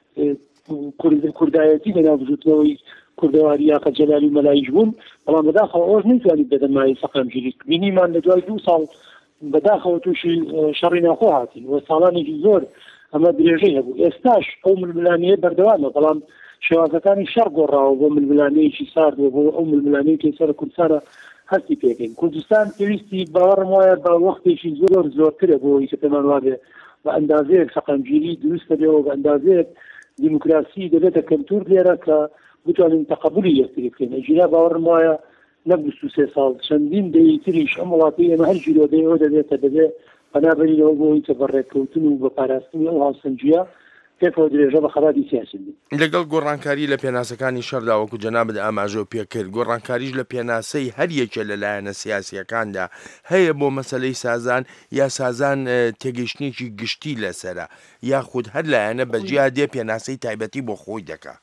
کوردایەتی بەناو بجووتنەوەی کوردەواری یاقە جەلالی و مەلایش بوون بەڵام بەداخەوە ئەوەش نەیتوانیت بەدەمایی سەقامگیری بینیمان لە دوای 2 ساڵ بەداخەوە تووشی شەڕی ناخۆ هاتین و ساڵانێکی زۆر ئەمە درێژەی هەبوو ئێستاش ئەو ململانەیە بەردەوامە بەڵام شێوازەکانی شەڕ گۆڕاوە بۆ ململانەیەکی ساردوە بۆ ئەو ململانەیە کە سەر کوردستانە هەستی پێکەین کوردستان پێویستی باوەڕم وایە بە وەختێکی زۆرترە بۆ ئەوەی کە پێمان وابێ بە ئەندازەیەک سەقامگیری دروستە بێەوە بە ئەندازەیەک دیموکراسی دەبێتە کەلتور لێرە کە بتوانین تەقەبولی یەکتری بکەین ئەجینا باوەڕم وایە لە 23 ساڵ چەندین دەیتریش ئەم وڵاتی ئێمە هەر ژیرۆدەیەوە دەبێتە دەبێت بەنابەرینەوە بۆ ئەوەی کە بەڕێککەوتن و بە پاراستنی ئەو هاوسەنگیە پێکەوە درێژە بە خەباتی سیاسی لەگەڵ گۆڕانکاری لە پێناسەکانی شەردا وەکو جەنابەت ئاماژە پێکرد گۆڕانکاریش لە پێناسەی هەر یەکێ لەلایەنە سیاسیەکاندا هەیە بۆ مەسەلەی سازان یا سازان تێگەیشتنێکی گشتی لەسرە یاخود هەر لایەنە بەجیا دێ پێناسەی تایبەتی بۆ خۆی دەکات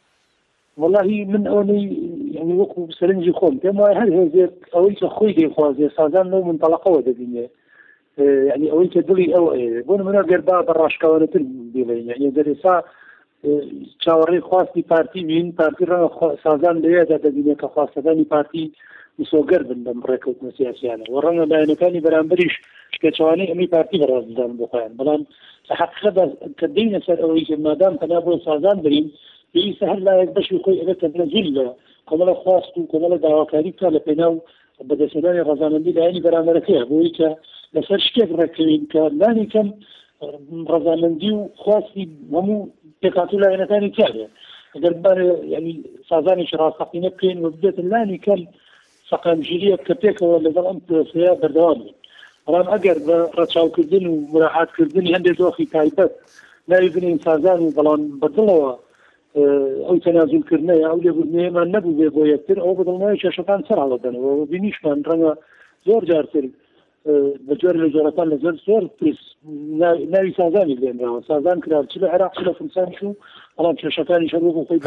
والله من ئەوەی ینی وەکو سەرنجی خۆم پێم وایە هەر هێزێک ئەوەی کە خۆی دەیخوازێ سازان لەو منتەڵەقەوە دەبینێ ینی ئەوەی کە دڵی ئەو بۆ نمونە گەربا بە ڕاشکاوانەتر بڵێن ینی دەرێسا چاوەڕێی خواستی پارتی بین پارتی ڕەنگە سازان لەوێدا دەبینێ کە خواستەکانی پارتی مسۆگەر بن بەم ڕێکەوتنە سیاسیانە و ڕەنگە لایەنەکانی بەرامبەریش پێچەوانەی ئەمی پارتی بەڕازدان بۆ خۆیان بەڵام لە حەقیقەتدا کە دێینە سەر ئەوەی کە مادام تەنیا بۆ سازان برین پێویستە هەر لایەک بەشی خۆی ئەبێتە نەزیل لە کۆمەڵە خواست و کۆمەڵە داواکاری بکات لە پێناو بەدەستهێنانی ڕەزامەندی لایەنی بەرامبەرەکەیە بۆی کە لەسەر شتێک ڕێکەوین کە لانی کەم ڕەزامەندی و خواستی هەموو پێکات و لایەنەکانی تیاێ ئەگەر ینی سازانێکی ڕاستەقینە بکەین و ببێتە لانی کەم سەقامگیریە کە پێکەوە لەگەڵ ئەم پرۆسەیە بەردەوام بێت بەڵام ئەگەر بە ڕەچاوکردن و مراعاتکردنی هەندێک دۆخی تایبەت ناوی بنین سازان و بەڵام بەدڵەوە ئەو تەنازولکردنەیە ئەو لێبوردنەیەمان نەبوو بێ بۆ یەکتر ئەو بەدڵنەوەی کێشەکان سەر هەڵەدەنەوە و بینیشمان ڕەنگە زۆر جارتر بە جۆر لە جۆرەکان لە زۆر پرس ناوی سازانی لێنراوە سازان کرا چ لە عێراق چ لە کوردستانیش و بەڵام کێشەکانی شەڕۆ خۆی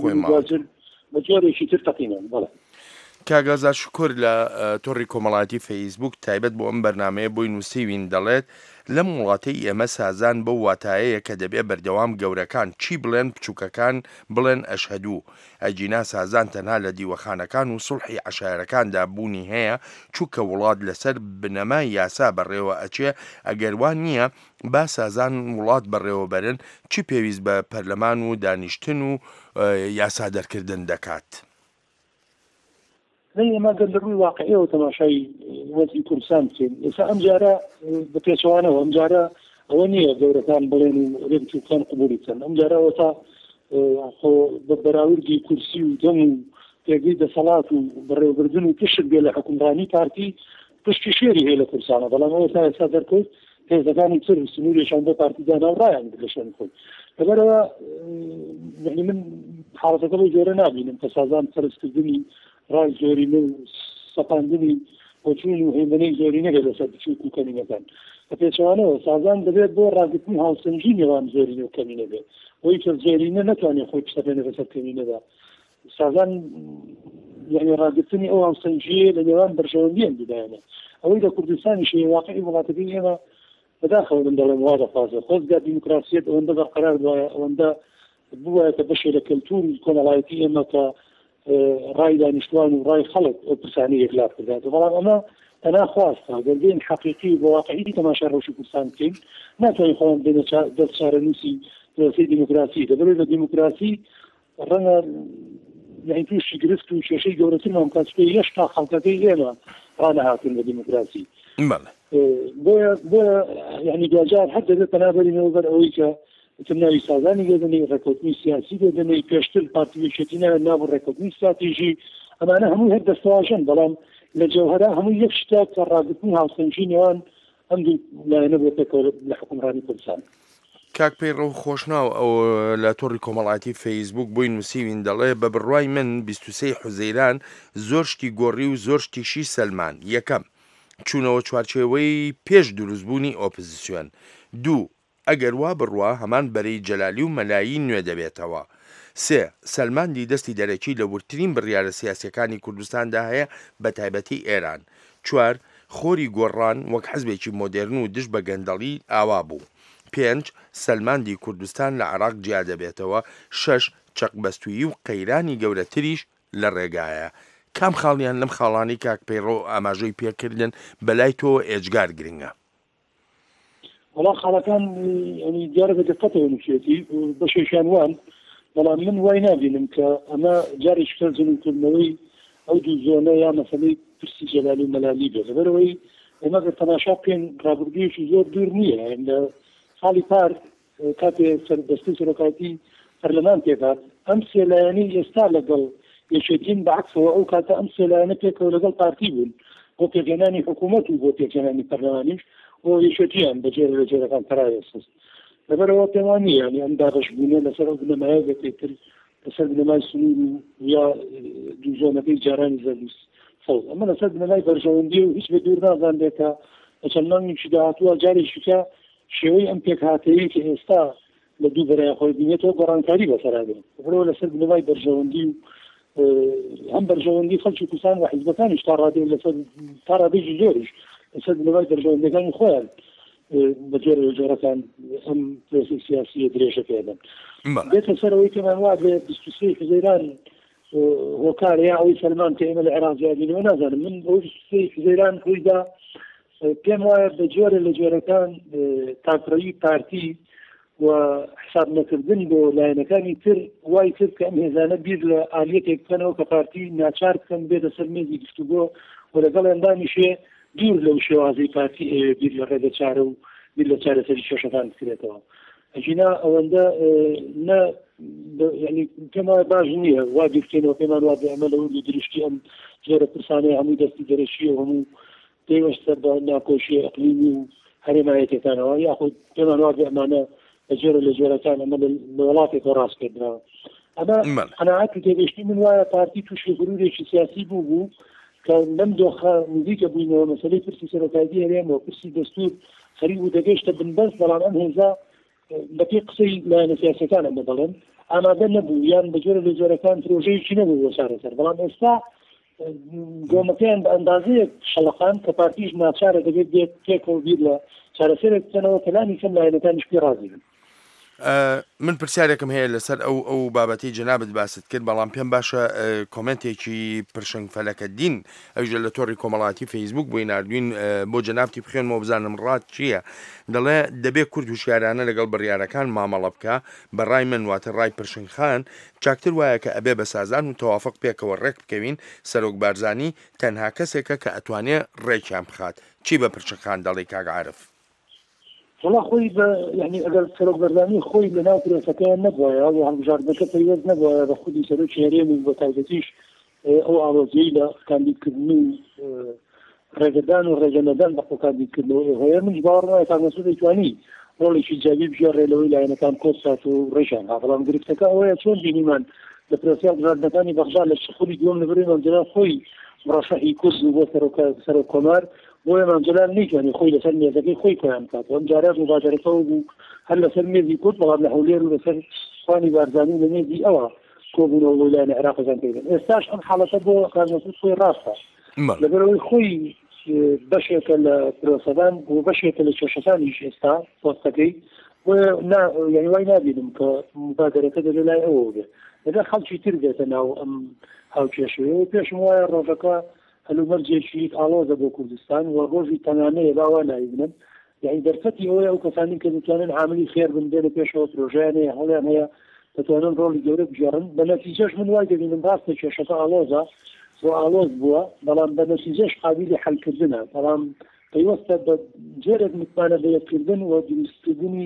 بە جۆرێکی تر تەقینان بەڵێ کاگازا شکر لە تۆڕی کۆمەڵاتی فەیسبوک تایبەت بۆ ئەم بەرنامەیە بۆی نووسیوین دەڵێت لەم وڵاتەی ئێمە سازان بەو واتایەیە کە دەبێ بەردەوام گەورەکان چی بڵێن بچووکەکان بڵێن ئەشهەدوو ئەجینا سازان تەنها لە دیوەخانەکان و سوڵحی عەشایرەکاندا بوونی هەیە چووکە وڵات لەسەر بنەمای یاسا بەڕێوە ئەچێ ئەگەروان نییە با سازان وڵات بەڕێوەبەرن چی پێویست بە پەرلەمان و دانیشتن و یاسا دەرکردن دەکات ئێمە گەر لە ڕووی واقعیەوە تەماشای وەزی کوردستان بکەین ئێستا ئەم جارە بە پێچەوانەوە ئەم جارە ئەوە نییە گەورەکان بڵێن و ڕێکچووکان قبولی بکەن ئەم جارەوە تا بە بەراوردی کورسی و دەم و پێگەی دەسەڵات و بەڕێوەبردن و پشت بێ لە حکومڕانی پارتی پشتی شێری هەیە لە کوردستانە بەڵام ئەوە تا ئێستا دەرکەوت هێزەکانی تر سنوورێکیان بۆ پارتیدانا و ڕایان لەشێن خۆی لەبەرەوە من حاڵەتەکە بۆ جۆرە نابینم کە سازان سەرسکردنی ڕای زۆرینە و سەپاندنی بۆچوون و هێمنەی زۆری نەگە لەسەر بچووک و کەمینەکان بە پێچەوانەوە سازان دەبێت بۆ ڕاگرتنی هاوسەنگی نێوان زۆرینە و کەمینە بێت ئەوەی کە زۆرینە نەتوانێت خۆی بسەپێنە بەسەر کەمینەدا سازان یعنی ڕاگرتنی ئەو هاوسەنگیە لە نێوان بەرژەوەندیان بدایانە ئەوەی لە کوردستانی شەیە واقعی وڵاتەکەی ئێمە بەداخەوە من دەڵێم وا دەخوازێ خۆزگا دیموکراسیەت ئەوەندە بەقەرار وایە ئەوەندە بووایە کە بەشێ لە کەلتور کۆمەڵایەتی ئێمە کە ڕای دانیشتوان و ڕای خەڵک ئەو پرسانی یەکلات کردات بەڵام ئەمە تەنها خواستە گەردەین حەقیقی بۆ واقعی تەماشا ڕۆژی کوردستان بکەین ناتوانین خۆمان بێنە دەست چارەنووسی پرۆسەی دیموکراسی دەبێت بە دیموکراسی ڕەنگە یعنی تووشی گرفت و کێشەی گەورەترمان بکات هێشتا تا خەڵکەکەی ئێمە ڕانەهاتن بە دیموکراسی بۆیە یعنی دوجار هەر دەبێت بەنابەرینەوە بەر ئەوەی کە ناوی سازانی گەدنی ڕێکەوتنی سیاسی گەدنی پێشتر پارتیەکێتی نابوو ڕێکەوتنی استراتیژی ئەمانە هەموو هەر دەستەواژن بەڵام لە جەوهرە هەموو یەک شتە کە ڕاگرتنی هاوسەنگینەوەن ئەم دوو لایەنە بۆ پێکەوە لە حکومڕانی کوردستان. کاک پەیڕۆ خۆشناو ئەو لە تۆڕی کۆمەڵایەتی فەیسبوک بووی نووسیوین دەڵێ بە بڕوای من 23 حوزەیران زۆر شتی گۆڕی و زۆر شتیشی سەلمان. یەکەم چوونەوە چوارچێوەی پێش دروستبوونی ئۆپۆزیسیۆن. دوو ئەگەر وا بڕوا هەمان بەرەی جەلالی و مەلایی نوێ دەبێتەوە. سێ سەلماندی دەستی دەرەکی لە ورترین بڕیارە سیاسیەکانی کوردستاندا هەیە بە تایبەتی ئێران. چوار خۆری گۆڕان وەک حزبێکی مۆدێرن و دش بە گەندەڵی ئاوا بوو. 5 سەلماندی کوردستان لە عێراق جیا دەبێتەوە. 6 چەقبەستویی و قەیرانی گەورەتریش لە ڕێگایە. کام خاڵیان لەم خاڵانی کاک پەیڕۆ ئاماژەی پێکردن بەلای تۆ ئێجگار گرنگە؟ وڵا خاڵەکان دیارە بە دقەتەوە نووسێتی بەشێشان وان، بەڵام من وای نابینم کە ئەمە جارێک کردنەوەی ئەو دوو زۆنە یا مەسەلەی پرسی جەلالی و مەلالی بێت. لەبەرەوەی ئێمە بە تەماشا بکەین ڕابردوویەکی زۆر دوور نییە. لە ساڵی پار کاتێ دەستی سەرۆکایەتی پەرلەمان پێدات ئەم سێ لایەنەی ئێستا لەگەڵ یەکێتین بەعکسەوە ئەو کاتە ئەم سێ لایەنە پێکەوە لەگەڵ پارتی بوون بۆ پێکهێنانی حکوومەت و بۆ پێکهێنانی پەرلەمانیش بۆ یەکێتیان بەجێرە لە جێرەکان پەرایەسست. لەبەرەوە پێوان نییە ینی ئەم داڕەشبوونە لەسەر ئەو بنەمایە بێتتر لەسەر بنەمای سنوور و یا دوو زۆنەکەی جارانی زەویست فەوز. ئەمە لەسەر بنەمای بەرژەوەندی و هیچ بە دوور نازانبێتە لە چەند مانگێکی داهاتووە جارێکیکە شێوەی ئەم پێکهاتەیە کە ئێستا لە دوو بەرای خۆی بینێتەوە گۆڕانکاری بەسەرادێن. بەرەوە لەسەر بنەمای بەرژەوەندی و ئەم بەرژەوەندی خەڵکی کوردستان و حیزبەکانیش تا ڕادێ لەسەر تا ڕادێژی زۆریش لەسەر بنەمای بەرژەوەندەکانی خۆیان بەجێر جۆرەکان ئەم پرۆسی سیاسی درێژە پێدەن. بێتە سەرەوەی کەمان وا بێ 23 حوزەیران هۆکارە یا ئەوەی سەلمان کە ئێمە لە عێراق زیادینەوە نازانم. من ئەو 23 حوزەیران ڕوویدا پێم وایە بە جۆرە لە جۆرەکان تاپڕەوی پارتی و حساب نەکردن بۆ لایەنەکانی تر وای کرد کە ئەم هێزانە بیر لە ئالیەتێک بکەنەوە کە پارتی ناچار بکەن بێتە سەر مێزی گفتوگۆ و لەگەڵ ئەندانیشێ دوور لەو شێوازەی پارتی بیر لە ڕێگە چارە و بیر لە چارەسەری کێشەکان بکرێتەوە. ئەجینا ئەوەندە نە ینی پێم وایە باش نییە وا بیرکەینەوە پێمان وا ئەمە لە وردی دروشتی ئەم جۆرە پرسانەی هەموو دەستی دەرەشی و هەموو پێوەستە بە ناکۆشی ئەقلیمی و هەرێمایەتەکانەوە یاخود پێمان وا ئەمانە بە جۆرە لە جۆرەکان ئەمە لە وڵاتێک ڕاستکردنەوە. ئەمە قەناعەت و تێگەشتی من وایە پارتی تووشی غرورێکی سیاسی بوو کە لەم دۆخە نزیکە بووینەوە مەسەلەی پرسی سەرۆکایەتی هەرێمەوە پرسی دەستور خەریک و دەگەیشتە بنبەست، بەڵام ئەم هێزا بە پێی قسەی لایەنە سیاسەکان ئەمە دەڵێن ئامادە نەبوو یان بە جۆرە لە جۆرەکان پرۆژەیەکی نەبوو بۆ چارەسەر. بەڵام ئێستا گۆمەکەیان بە ئەندازەیەک شەڵەقان کە پارتیش ناچارە دەبێت بێت پێکەوە بیر لە چارەسەرێک بکەنەوە کەلانی کەم لایەنەکانیش پێ ڕازی بن. من پرسیارێکم هەیە لەسەر ئەو بابەتی جەنابەت باست کرد، بەڵام پێم باشە کۆمنتێکی پرشنگ فەلەکە دین ئەوژە لە تۆڕی کۆمەڵایەتی فەیسبوک بۆی نردوین بۆ جەنابتی بخوێنمەوە بزانم ڕات چییە. دەڵێ دەبێت کورد وشیارانە لەگەڵ بڕیارەکان مامەڵە بکە. بەڕای من واتە ڕای پرشنگ خان چاکتر وایە کە ئەبێ بە سازان و تەوافق پێکەوە ڕێک بکەوین. سەرۆک بارزانی تەنها کەسێکە کە ئەتوانێت ڕێکیان بخات. چی بە پرشنگ خان دەڵێ کاک عارف؟ وڵا خۆی یعنی ئەگەر سەرۆک بەرزانی خۆی لە ناو پرۆسەکەیان نەبووایە و هەڵبژاردنەکە پەیوەست نەبووایە بە خودی سەرۆکی هەرێم و بە تایبەتیش ئەو ئاڵۆزیەی لە کاندیدکردن و ڕێگەدان و ڕێگەنەدان بە خۆ کاندیدکردنەوە هەیە. منش باوەڕ وایە کاک مەسعود دەیتوانی ڕۆڵێکی جیابی بژێڕێ لەوەی لایەنەکان کۆت سات و ڕێژیان ها. بەڵام گرفتەکە ئەوەیە چۆن بینیمان لە پرۆسیا هەڵبژاردنەکانی بەغژا لە شخوری دووەم لەبەرەوەی مەمجلال خۆی مڕەشەحی کورد و بۆ سەرۆک کۆمار بۆیە مەمجلال نەیتوانی خۆی لەسەر مێزەکەی خۆی کۆیان بکات. ئەم جارە مبادرەتەوە بوو هەر لەسەر مێزی کورد، بەڵام لە هەولێر و لەسەر خوانی بارزانی لە مێزی ئەوە کۆبوونەوە بۆ لایەنە عێراقەکان پێدەن. ئێستاش ئەم حاڵەتە بۆ کاک مەسعود خۆی ڕاستە لەبەرەوەی خۆی بەشێکە لە پرۆسەدان و بەشێکە لە کێشەکانیش ئێستا پۆستەکەی یعنی وای نابینم کە مبادرەکە دەبێت لای ئەوە بێت لەبێ خەڵکی تر بێتە ناو ئەم هاوکێشەوەی. پێشم وایە ڕۆژەکە هەلومەرجێکی ئاڵۆزە بۆ کوردستان و ڕۆژی تەنانەیە باوا نایبنن، یعنی دەرفەتی ئەوەیە ئەو کەسانی کە دەتوانن عاملی خێر بن بێنە پێشەوە پرۆژیانەیە هەڵیان هەیە دەتوانن ڕۆڵی گەورە بژێڕن. بە نەتیجەش من وای دەبینم ڕاستە کێشەکە ئاڵۆزە بۆ ئاڵۆز بووە، بەڵام بە نەتیجەش قابلی حەلکردنە. بەڵام پەیوەستە بە جێرێک متمانە بەیەکردن و دروستکردنی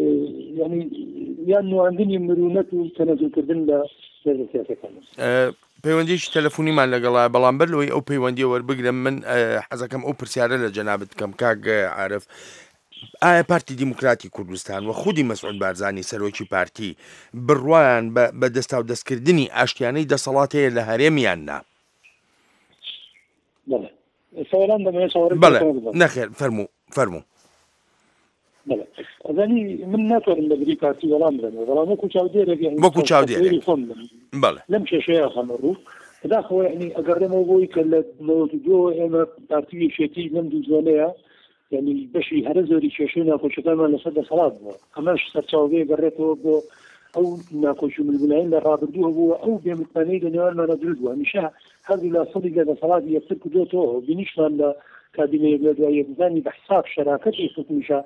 یعنی یان نواندنی مرونەت و تەنەزولکردن لە سیاسەکان. پەیوەندیش تەلەفۆنیمان لەگەڵا بەڵام بەرلەوەی ئەو پەیوەندی وەربگرم من حەزەکەم ئەو پرسیارە لە جەنابەت بکەم کاک عارف ئایا پارتی دیموکراتی کوردستان و خودی مەسعود بارزانی سەرۆکی پارتی بڕوایان بە دەستا و دەستکردنی ئاشتیانەی دەسەڵات هەیە لە هەرێمیان نا؟ بەڵێ نەخێر فەرموو ئەزانی من ناتوانم لەگری پارتی وەڵام بدەم بەڵام وەکو چاودێرێک بەڵێ لەم کێشەیە خەمەڕوو بەداخەوە یعنی ئەگەڕێمەوە بۆی کە لە 92 ئێمە پارتی شێتی لەم دوو زۆنەیە یعنی بەشی هەرە زۆری کێشەی ناخۆشیەکانمان لەسەر دەسەڵات بووە ئەمەش سەرچاوبێ گەڕێتەوە بۆ ئەو ناخۆشی ملمولایین لە ڕابردووە بووە ئەو بێمتمانەی لە نێوانمانە دروست بووە هەمیشە هەردوو لاسەڵی لە دەسەڵات یەکتر کردوتەوە بینیشمان لە کابینەیەک لە دوای یەکزانی بە حساب شەراکەتی حکومیشە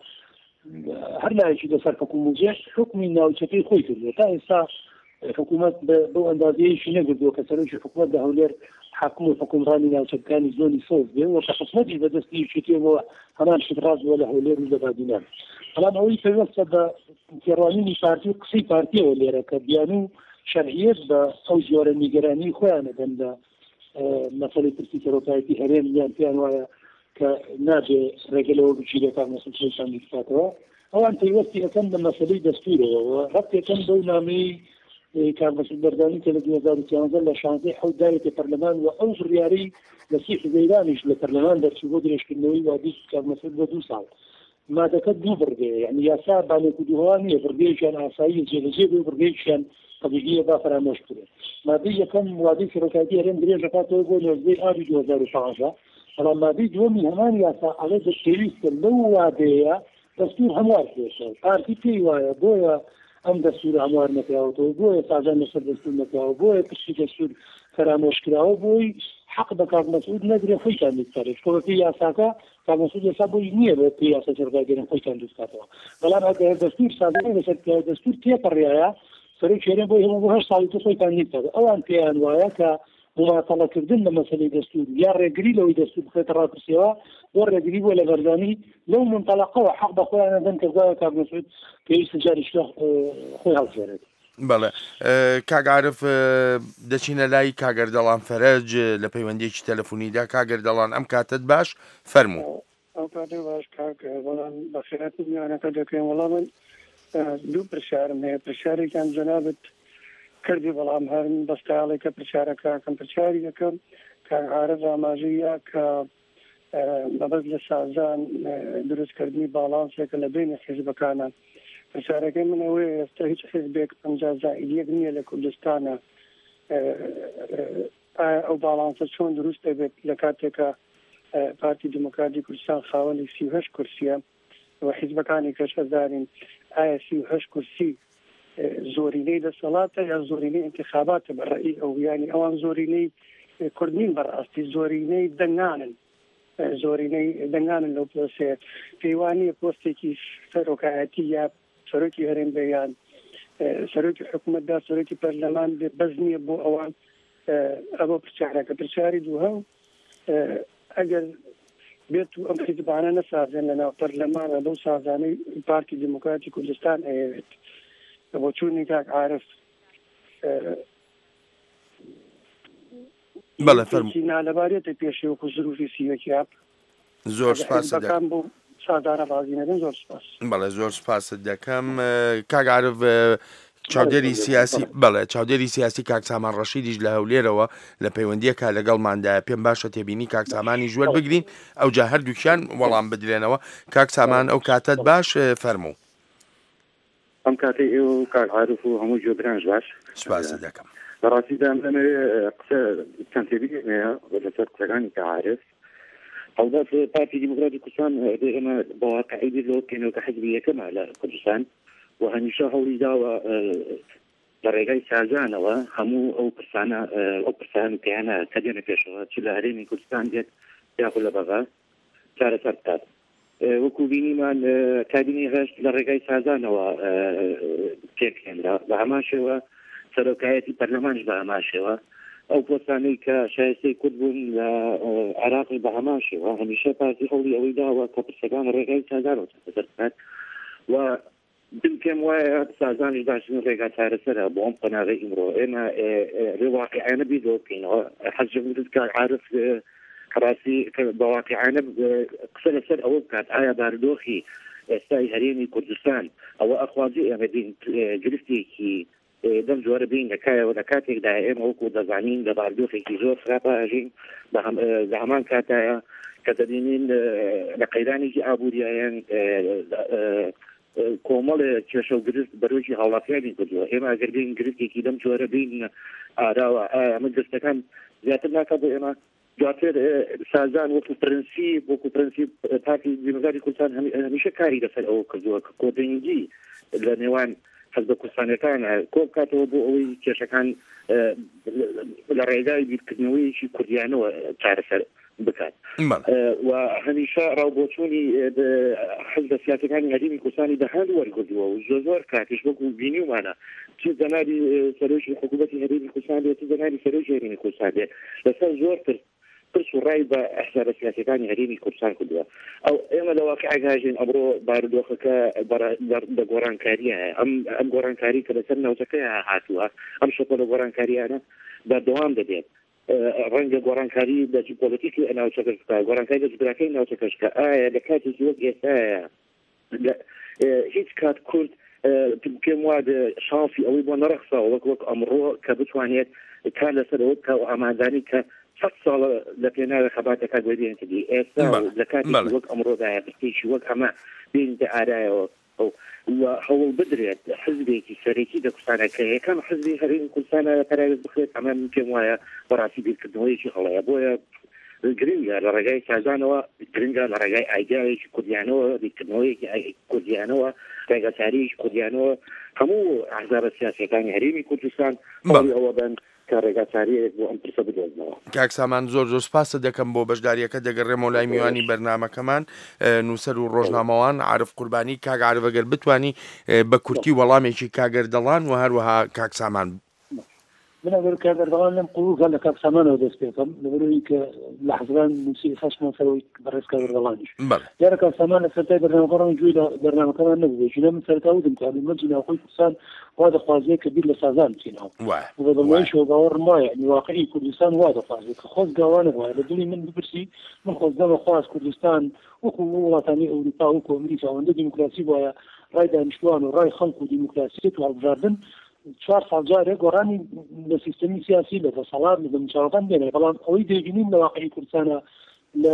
هەر لایەکی لەسەر حکوموزیە حکمی ناوچەکەی خۆی کردووە تا ئێستا حکوومەت بەو ئەندازەیەشی نەگردووە کە سەرۆکی حکوومەت لە هەولێر حاکم و حکومڕانی ناوچەکانی زۆنی سۆز بێ و کە حکوومەتی بەدەستی شتێەوە هەمان شتڕاز بووە لە هەولێر و لە بادینان بەڵام ئەوەی پێوەستە بە گێڕانینی پارتی و قسەی پارتیەوە لێرە کە بیان و شەرعیەت بە ئەو جۆرە نیگەرانی خۆیانەدەن لە مەسەلەی پرسی سەرۆکایەتی هەرێم یان پێیان وایە کە نابێ ڕێگەلەوە بچیرەکان مەسەلەیشان بکاتەوە ئەوان پەیوەستی ئەەکەن بە مەسەلەی دەستورەوە ڕەتێکەن بەو نامەی کارمەسعود بەرزانی کە لە 2013 لە 16 حەوت دایەتی پەرلەمان و ئەو بڕیارەی لە سی حزەیرانیش لە پەرلەمان دەرچوو بۆ درێژکردنەوەی وادی کارمەسعود بە 2 ساڵ مادەکە دوو بڕگەیە یعنی یاسا بانێک و دووەوە نییە بڕگەیەکیان ئاسایی جێبەجێ بێ و بڕگەیەکیان قەبیلیە با فرامۆش بکرێت مادەی یەکەم وادەی سەرۆکایەتی هەرێم درێژ دەکاتەوە بۆ 19 ئابی 2015 بەڵام مادەی دووەمی هەمان یاسا ئەڵێ پێویستە لەو وادەیە دەستور هەموار پێشەوە پارتی پێی وایە بۆیە ئەم دەستور هەموار نەکراوەوە بۆیە سازان لەسەر دەستور نەکراوە بۆیە پشتی دەستور فرامۆش کراوە بۆی حق بە کارمەسعود نەدرێ خۆیتان دوستکارێت کۆڵەتی یاساکە کارمەسعود ێستا بۆی نییە بە پێی یاسا سەرۆکایەتی خۆیتان دوستکاتەوە بەڵام ئەگەر دەستور سازان لەسەر دەستور تێپەڕیایە سەرۆکی هەرێم بۆی هەموو بۆ 8 ساڵی تر خۆیتان نیکات ئەوان پێیان وایە کە مماطلەکردن لە مەسەلەی دەستور یا ڕێگری لەوەی دەستور بخێتە ڕاپرسیەوە بۆ ڕێگری بۆ لە بەرزانی لەو منطلقەوە حەق بە خۆیان دەن کە زایە کارمەسعود پێویستە جاریش خۆی هەڵبژێرێت بەڵێ کاک عارف دەچینە لای کاگەردەڵان فەرەج لە پەیوەندیەکی تەلەفۆنیدا کاگەردەڵان ئەم کاتت باش فەرموو ئەو کاتێ باش کاک بەڵام بەخێرەت میوانەکە دەکەین وەڵام من دوو پرسیارم هەیە پرسیارێکیان جەنابەت کردی بەڵام هەرم بەستایڵێکە پرسیارەکەکەم پرسیاری دەکەم کاک عارف ئاماژەیە کە بەبەست لە سازان دروستکردنی باڵانسێکە لە بینە حیزبەکانە پرسیارەکەی من ئەوەیە ئێستا هیچ حیزبێک 50 نییە لە کوردستانە ئەو باڵانسە چۆن دروست دەبێت لە کاتێکە پارتی دیموکراتی کوردستان خاوەنی 38 کورسیە و حیزبەکانی کەشەدارین ئایا 38 کورسی زۆرینەی دەسەڵاتە یا زۆرینەی انتخاباتە بەڕێی ئەو ینی ئەوان زۆرینەی کوردنین بەڕاستی زۆرینەی دەنگانن زۆرینەی دەنگانن لەو پرۆسەیە پەیوانیە پۆستێکی سەرۆکایەتی یا سەرۆکی هەرێم بێیان سەرۆکی حکوومەتدا سەرۆکی پەرلەمان بێ بەز نییە بۆ ئەوان ئەوە پرسیارەکە پرسیاری دووهەم ئەگەر بێت و ئەم حیزبانە نەسازێن لەناو پەرلەمانە بەو سازانەی پارتی دیموکراتی کوردستان ئەیەوێت بۆ چوونی کاک عارف بەڵێ فەرموو نالەبارێتە پێشی وەکو زروفی سیوەکیاب زۆر سپاس دەکەم بۆ سازانە بازینەکەن زۆر سپاس بەڵێ زۆر سپاست دەکەم کاک عارف چاودێری سیاسی بەڵێ چاودێری سیاسی کاک سامان ڕەشیدیش لە هەولێرەوە لە پەیوەندیەکە لەگەڵماندا پێم باشە تێبینی کاک سامانی ژوەر بگرین ئەوجا هەردووکیان وەڵام بدرێنەوە کاک سامان ئەو کاتت باش فەرموو ئەم کاتی ئێوە کاک عارف و هەموو جۆبرانش باش سپاسی دەکەم بەڕاستیدا قسە چەند تێبینێنەیە لەسەر قسەکانی کە عارف هەڵدات پارتی دیموکراتی کوردستان ئێمە بەواقعی بیر لەوە بکەینەوە کە حیزبی یەکەمە لە کوردستان و هەمیشە هەوڵی داوە لە ڕێگای سازانەوە هەموو ئەو پرسان پێیانە کە دێنە پێشەوە چ لە هەرێمی کوردستان دێت یاخود لە بەغا چارەسەر بکات وەکو بینیمان کابینی هەشت لە ڕێگای سازانەوە پێکهێنرا بە هەمان شێوە سەرۆکایەتی پەرلەمانش بە هەمان شێوە ئەو پۆستانەی کە شایستەی کورد بوون لە عێراقی بە هەمان شێوە هەمیشە پارتی هەوڵی ئەوەی داوە کە پرسەکان ڕێگای سازانەوە چارەسەر بکات و بنتم وسازان داشتن رجع تارسنا بوم قناة إمرو إما رواقي أنا بيدوكين حجم ذكر عارف كراسي بواقي أنا قصة سر أو كانت آية باردوخي استاي هريني كردستان أو أخوازي أنا بين جلستي كي دم جوار بين نكاية ونكاتك دائما وكو دزانين دباردوخي كي زور خرابة أجين زعمان كاتا كتدينين لقيراني جي أبوريان كومال تشو جريس بروجي حالاتي كدو اما اگر بين جريس كي دم جوار بين ارا مجلس كان زياتنا كدو اما جاتر سازان وكو برنسيب بارتي ديمقراطي كردستان هميشه كاري دسل او كدو كودينجي لنوان حزب كردستان كان كوب كاتو بو اوي كشكان لريداي بيكنوي شي كرديانو تعرف بكات وهميشه راوبوتوني حزب السياسي كان هذه كوساني دهال ورقدوا وزوزور كاتش بكو بينيو معنا تي زنادي سروج الحكومه هذه كوساني تي زنادي سروج هذه كوساني بس زور ترسو رايبه احزاب السياسي كان هذه كوسان كلها او اما لو واقع هاجين ابرو باردوخك دغوران كاريا ام غوران كاري كذا سنه وسكيا هاتوا ام شطو غوران كاريا انا بدوام بديت رنگ گورانکاری د پولیټیکي انا او چکشکا گورانکاری د جغرافیي انا او چکشکا لکات زوج یسا هیڅ کات کورد تمكن واد شافي او يبون رخصه وك امره كبتوانيت كان سلوك او اماداني ك فصل لكن خباتك قاعدين تدي اسا زكاه وك امره ده بتيجي وك اما بين دعايه وهو البدري حزبي الشريكي ده كسانة كان حزبي هرين كسانة ترى بخيت عمام كموايا براسي بالكدوي شيء الله يبويا الجرينجا لرجاي سازانوا الجرينجا لرجاي ايجاي كوديانو بالكدوي كوديانو رجاي تاريخ كوديانو همو احزاب السياسية كان هريمي كردستان هو بن کارێگاتاری بۆ ئەم پرسە بدۆزنەوە. کاک سامان زۆر سپاس دەکەم بۆ بەشداریەکە دەگەڕێمەوە لای میوانی بەرنامەکەمان نووسەر و ڕۆژنامەوان عارف قوربانی کاک عارف ئەگەر بتوانی بە کورتی وەڵامێکی کاگەر دەڵان و هەروەها کاک سامان من أقول كذا الرجال لم قلوا قال لك سامانة ودس بيتم نقولوا لحظان موسيقى خشمة سوي برز كذا الرجالانش. يا رك سامانة سرتاي برنامج جويدا برنامج كمان نبغى جينا من سرتاي ودم كان مجنا أخوي كسان وهذا خوازي كبير لسازان فينا. وهذا ما يشوف جوار ما يعني واقعي كردستان وهذا خوازي خوز جوانه وهذا دليل من برسي من خوز جوان خواز كردستان وكو وطني أوروبا وكو أمريكا وعنده ديمقراطية ويا راي دانشوان وراي خلق وديمقراطية وعبجاردن 4 سال جارێک گۆڕانی لە سیستەمی سیاسی لە دەسەڵات لە دەموچاوەکان دێنێ بەڵام ئەوەی دەیبینین لە واقعی کوردستانە لە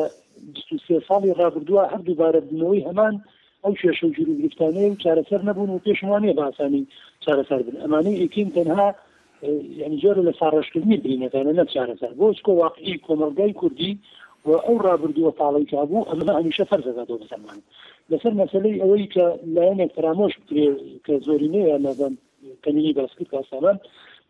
23 ساڵی ڕابردووە هەر دووبارە بنەوەی هەمان ئەو کێشە و گیرروگرفتانەی و چارەسەر نەبوون و پێشوانێ بە ئاسانی چارەسەر بن ئەمانەی ئەکەین تەنها یعنی جۆرە لە ساڕەشکردنی برینەکانە نە چارەسەر بۆ چکۆ واقعی کۆمەلگای کوردی و ئەو ڕابردووە تاڵی کابوو ئەمە هەمیشە فەرزەکاتەوە بەسەرمان لەسەر مەسەلەی ئەوەی کە لایەنێک فرامۆش بکرێ کە زۆرینەیە لەگەڵ كميني باسكت كاسمان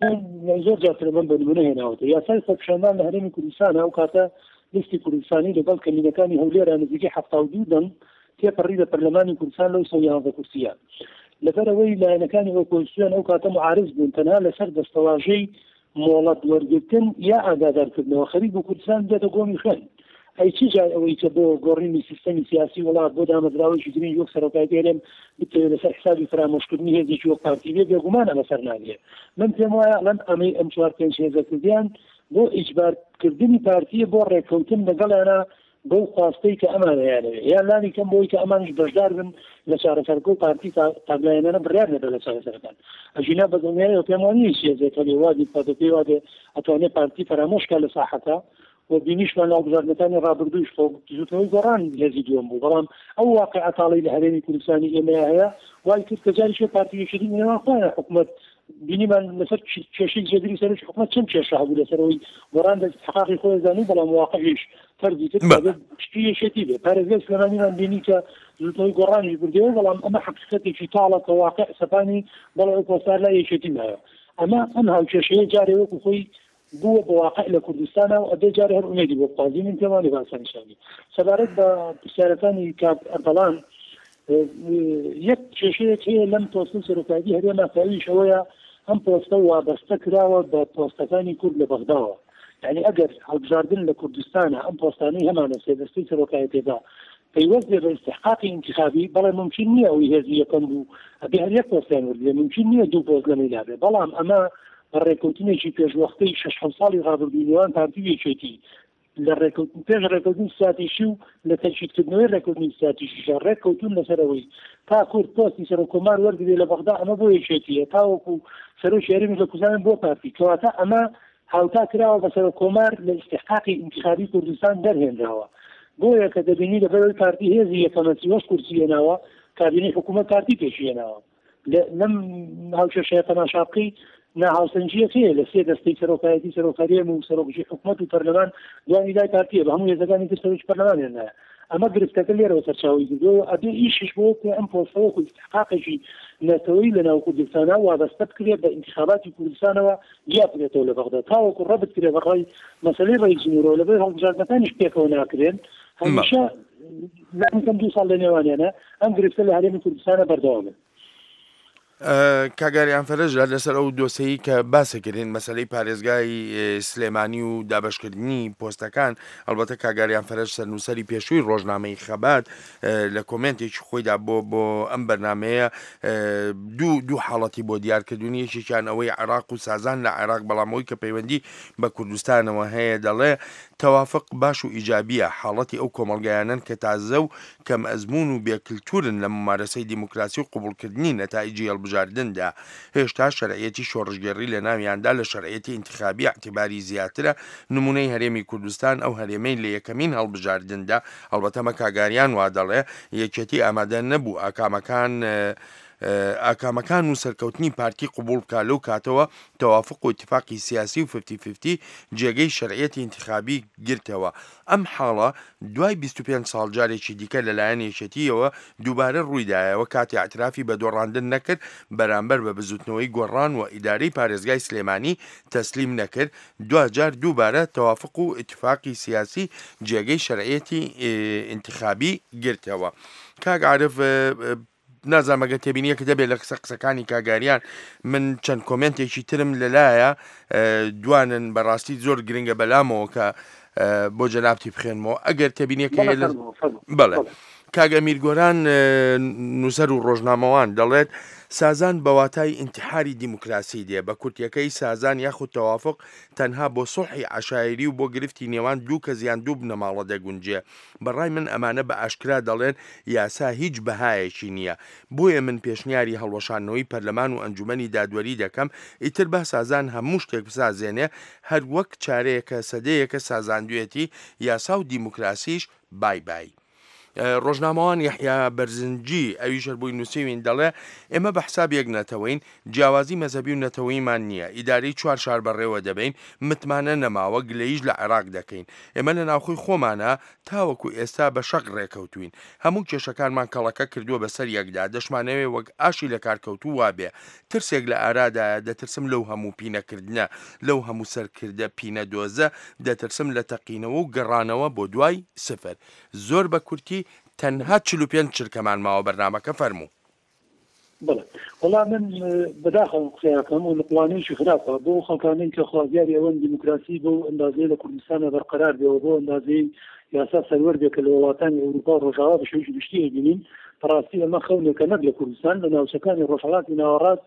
من زور جاتر من بنمونه هنا وده يا سالفة بشمان لهرين كردستان أو كاتا لستي كردستاني لقال كميني كاني هوليرا نزيكي حتى وجودا كيف الرئيس برلماني كردستان لو يسوي هذا كرسيان لفرا ويلا أنا كان هو كردستان أو كاتا معارض بنتنا لسرد استواجي مولد ورجتن يا أقدر كنا وخريج كردستان جات قومي خان أي شيء جاء ويتبو قرني سيستم سياسي ولا بودا مدراوي جدرين يكسر وكايدهم بالتالي حسابي فراموش كدني هذه شو بارتي بيجومان أنا سرناجي من تما يعلن أمي أمشوار كنش هذا كرديان بو إجبار كردني بارتي بو ريكوتن نقل أنا بو قاستي كأمان يعني لاني كم بوي كأمانش بجدار من لشار فرقو بارتي تابلاين أنا بريارنا بلشار فرقان أجينا بدوني وكماني شيء زي كلي وادي باتوكي وادي أتواني بارتي فراموش كله صحته وبينيش من أوزارتان رابردوش فوق جزء زران يزيدون بضرام أو واقع طالي لهرين كردستاني إماها ويكتب كذلك شيء بارتي شديد من الأخوان حكومة بيني من نفس شيء جدري سرش حكومة كم شيء شعب ولا سروي وران حقاقي خوي زاني بلا مواقعيش فردي كتب شيء شديد بارزيس لما من بيني كجزء قران يبردون بلا أما حقيقة في طالة واقع سباني بلا وصار لا يشتي معه أما هالشيء جاري وكوي بو بواقع لكردستان وأدي جاري هرؤميدي بوقازي من كمالي باسان شاني سبارت بسيارتاني كاب أربلان يك شيء هي لم توصل سرطادي هذه ما فعلي شوية هم بوستوا بستكراوا بوستاني كرد لبغداوا يعني أجر الجاردن لكردستان هم بوستاني هم أنا سيدستي سرطادي ذا پەیوەست بە استحقاقی انتخابی بەڵێ ممکن نییە ئەوی هێزی یەکەم بوو ئەبێ هەر یەک پۆستیان وردێ ممکن نییە دوو پۆست لەمەی لابێ بەڵام ئەمە ڕێکەوتنێکی پێشوەختەی 6 ساڵی ڕابردوونەوەیان پارتی یەکێتی لە پێش ڕێکەوتنی استراتیژی و لە تەجدیدکردنەوەی ڕێکەوتنی استراتیژیش ڕێکەوتون لەسەرەوەی تا کورد پۆستی سەرۆکۆمار وەرگێ لە بەغدا ئەمە بۆ یەکێتیە تاوەکو سەرۆکی هەرێمی لە کوردستان بۆ پارتی کەواتە ئەمە هاوتا کراوە بە سەرۆکۆمار لە استحقاقی انتخابی کوردستان دەرهێنراوە بۆیە کە دەبینی لەبەرەوەی پارتی هێزی یەکەمە 30 کورسی هێناوە کابینەی حکوومەت پارتی پێشی هێناوە لەم هاوچەشەیە تەماشاقی ناهاوسەنجیەکەیە لە سێ دەستەی سەرۆکایەتی سەرۆکاریەم و سەرۆکژی حکوومەت و پەرلەمان دوانی لای پارتیە بە هەموو هێزەکانی تر سەرۆکی پەرلەمان هێنایە ئەمە گرفتەکە لێرەوە سەرچاوی کردەوە ئەبێ ئیشش بۆ کە ئەم پۆستەوە و استحقاقێکی نەتەوەی لە ناو کوردستانە وابەستە بکرێت بە انتخاباتی کوردستانەوە یا بکرێتەوە لە بەغدا تاوەکو ڕەبت کرێ بەڕای مەسەلەی ڕێی جمهورەوە لەبەر هەڵبژاردنەکانیش پێکەوە ناکرێن هەمیشە لەم 2 ساڵ لە نێوانیانە ئەم گرفتە لە هەرێمی کوردستانە بەردەوامە کاگاریان فەرەژە لەسەر ئەو دۆسەیی کە باسەکردین مەسلەی پارێزگای سلێمانی و دابشکردنی پۆستەکان ئەلبەتە کاگاریان فەرەژ سەرنووسەری پێشووی ڕۆژنامەی خەبات لە کۆمنتێکی خۆیدا بۆ ئەم بەرنمەیە دوو حاڵەتی بۆ دیارکردنی یەکێکیان ئەوەی عێراق و سازان لە عێراق بەڵامەوەی کە پەیوەندی بە کوردستانەوە هەیە دەڵێ تەوافق باش و ئیجابیە حاڵەتی ئەو کۆمەڵگایانن کە تازە و کەم ئەزمون و بێکلتورن لە ممارەسەی دیموکراسی و قبولکردنی نەتایجی هەڵبژاردندا هێشتا شەرعیەتی شۆڕژگەڕی لە ناویاندا لە شەرعیەتی انتخابی اعتیباری زیاترە نمونەی هەرێمی کوردستان ئەو هەرێمەی لە یەکەمین هەڵبژاردندا ئەلبەتە کاگاریان وا دەڵێ یەکێتی ئامادە نەبوو ئاکامەکان و سەرکەوتنی پارتی قبول بکات لەو کاتەوە تەوافق و اتفاقی سیاسی و 50-50 جێگەی شەرعیەتی انتخابی گرتەوە ئەم حاڵە دوای 25 ساڵ جارێکی دیکە لەلایەن یەکێتیەوە دووبارە ڕوویدایەوە کاتی اعترافی بە دۆڕاندن نەکرد بەرامبەر بە بزوتنەوەی گۆڕان و ئیدارەی پارێزگای سلێمانی تەسلیم نەکرد دوجار دووبارە تەوافق و اتفاقی سیاسی جێگەی شەرعیەتی انتخابی گرتەوە کاک عارف نازانمەگە تێبینیە کە دەبێت لە قسەکانی کاگاریان من چەند کۆمنتێکی ترم لەلایە دوانن بەڕاستی زۆر گرنگە بەلامەوە کە بۆ جەنابتی بخێنمەوە ئەگەر تێبینیەکە بەڵێ کاگە میرگۆران نووسەر و ڕۆژنامەوان دەڵێت سازان بەواتای انتحاری دیموکراسی دێ بە کورتیەکەی سازان یاخود تەوافق تەنها بۆ سڵحی عشایری و بۆ گرفتی نێوان دوو کە زیان دوو بنەماڵە دەگونجێ بەڕای من ئەمانە بە ئاشکرا دەڵێن یاسا هیچ بەهایەکی نییە بۆیە من پێشنیاری هەڵوەشانەوەی پەرلەمان و ئەنجومەنی دادوەری دەکەم ئیتر بە سازان هەموو شتێک بسازێنێ هەر وەک چارەیەکە سەدەیەکە سازاندوێتی یاسا و دیموکراسیش بای بای ڕۆژنامەوان یحیا بەرزنجی ئەویشەر بووی نووسێوین دەڵێ ئێمە بە حسابێک نەتەوەین جیاوازی مەزەبی و نەتەوەیمان نییە ئیدارەی 4 شار بەڕێوە دەبین متمانە نەماوە گلەیش لە عێراق دەکەین ئێمە لە ناوخۆی خۆمانە تاوەکو ئێستا بە شەق ڕێکەوتوین هەموو کێشەکانمان کەڵەکە کردووە بەسەر یەکدا دەشمانەوێ وەک ئاشی لە کارکەوتو وابێ ترسێک لە ئارادایە دەترسم لەو هەموو پینەکردنە لەو هەموو سەرکردە پینە دۆزە دەترسم لە تەقینەوە و گەڕانەوە بۆ دوای سفر زۆر بە کورتی تەنها 45 چرکەمان ماوە بەرنامەکە فەرموو بڵێ وەڵام من بەداخەوە قسەیەکەم و لەپڵانێکی خراپە بۆ خەڵکانەی کە خوازیاری ئەوەن دیموکراسی بۆ ئەندازەی لە کوردستانە بەرقەرار بێەوە بۆ ئەندازەی یاسا سەروەر بێ کە لە وڵاتانی ئەوروپا ڕۆژاوا بە شێوەیەکی گشتی بینین بەڕاستی ئەمە خەونێکە نەک لە کوردستان لە ناوچەکانی ڕۆژهەڵاتی ناوەڕاست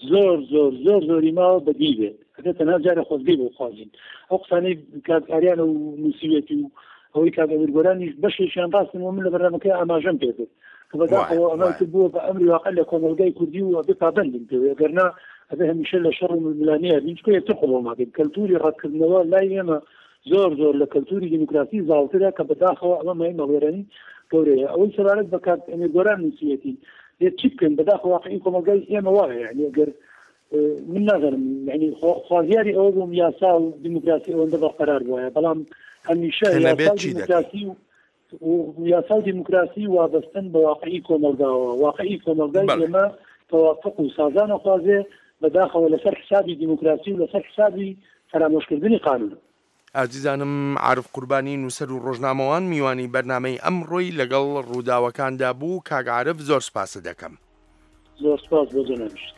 زۆری ماوە بەدی بێت ئەگەر تەنها جارە خۆزگەی بۆ خوازین ئەو قسانەی کارکاریانە و نووسیوێتی و ئەوەی کاگە میرگۆرانی بەشێکیان ڕاستن و من لە بەرنامەکەی ئاماژەم پێ کرد کە بەداخەوە ئەمە بووە بە ئەمری واقع لە کۆمەلگای کوردی و ئەبێ پابەندین پێ ئەگەرنا ئەبێ هەمیشە لە شەڕ و ململانەیە بین چکە یەکتر قوڵۆماکەین کەلتوری ڕەتکردنەوە لای ئێمە زۆر لە کەلتوری دیموکراسی زاڵترە کە بەداخەوە ئەمە مەهمە وێرانی گەورەیە ئەوەی سەبارەت بە کات میرگۆران نووسیەتی لێ چی بکەین بەداخەوە واقعی کۆمەلگای ئێمە وایە یعنی ئەگەر من نازانم یعنی خوازیاری ئەوە بووم یاسا و دیموکراسی ئەوەندە بەقەرار بووە بەڵام هەمیشە یاسا و دیموکراسی وابەستن بە واقعی کۆمەلگاوە واقعی کۆمەلگای ئێمە تەوافق و سازانە خوازێ بەداخەوە لەسەر حسابی دیموکراسی و لەسەر حسابی فەرامۆشکردنی قانون ئازیزانم عارف قوربانی نووسەر و ڕۆژنامەوان میوانی بەرنامەی ئەمڕۆی لەگەڵ ڕووداوەکاندا بوو کاک عارف زۆر سپاس دەکەم زۆر سپاس بۆ جەنابیشت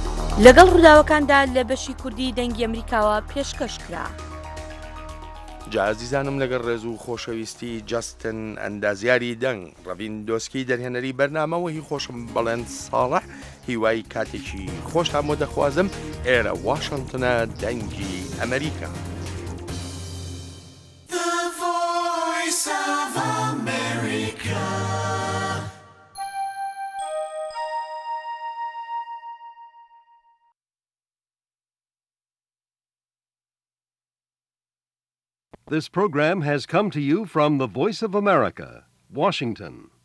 لەگەڵ ڕووداوەکاندا لە بەشی کوردی دەنگی ئەمریکاوە پێشکەش کرا جازیزانم لەگەڵ ڕێز و خۆشەویستی جەستن ئەندازیاری دەنگ ڕەڤین دۆسکی دەرهێنەری بەرنامەوە هی خۆشم بەڵێن ساڵح هیوای کاتێکی خۆشتان بۆ دەخوازم ئێرە واشنگتنە دەنگی ئەمریکا. This program has come to you from the Voice of America, Washington.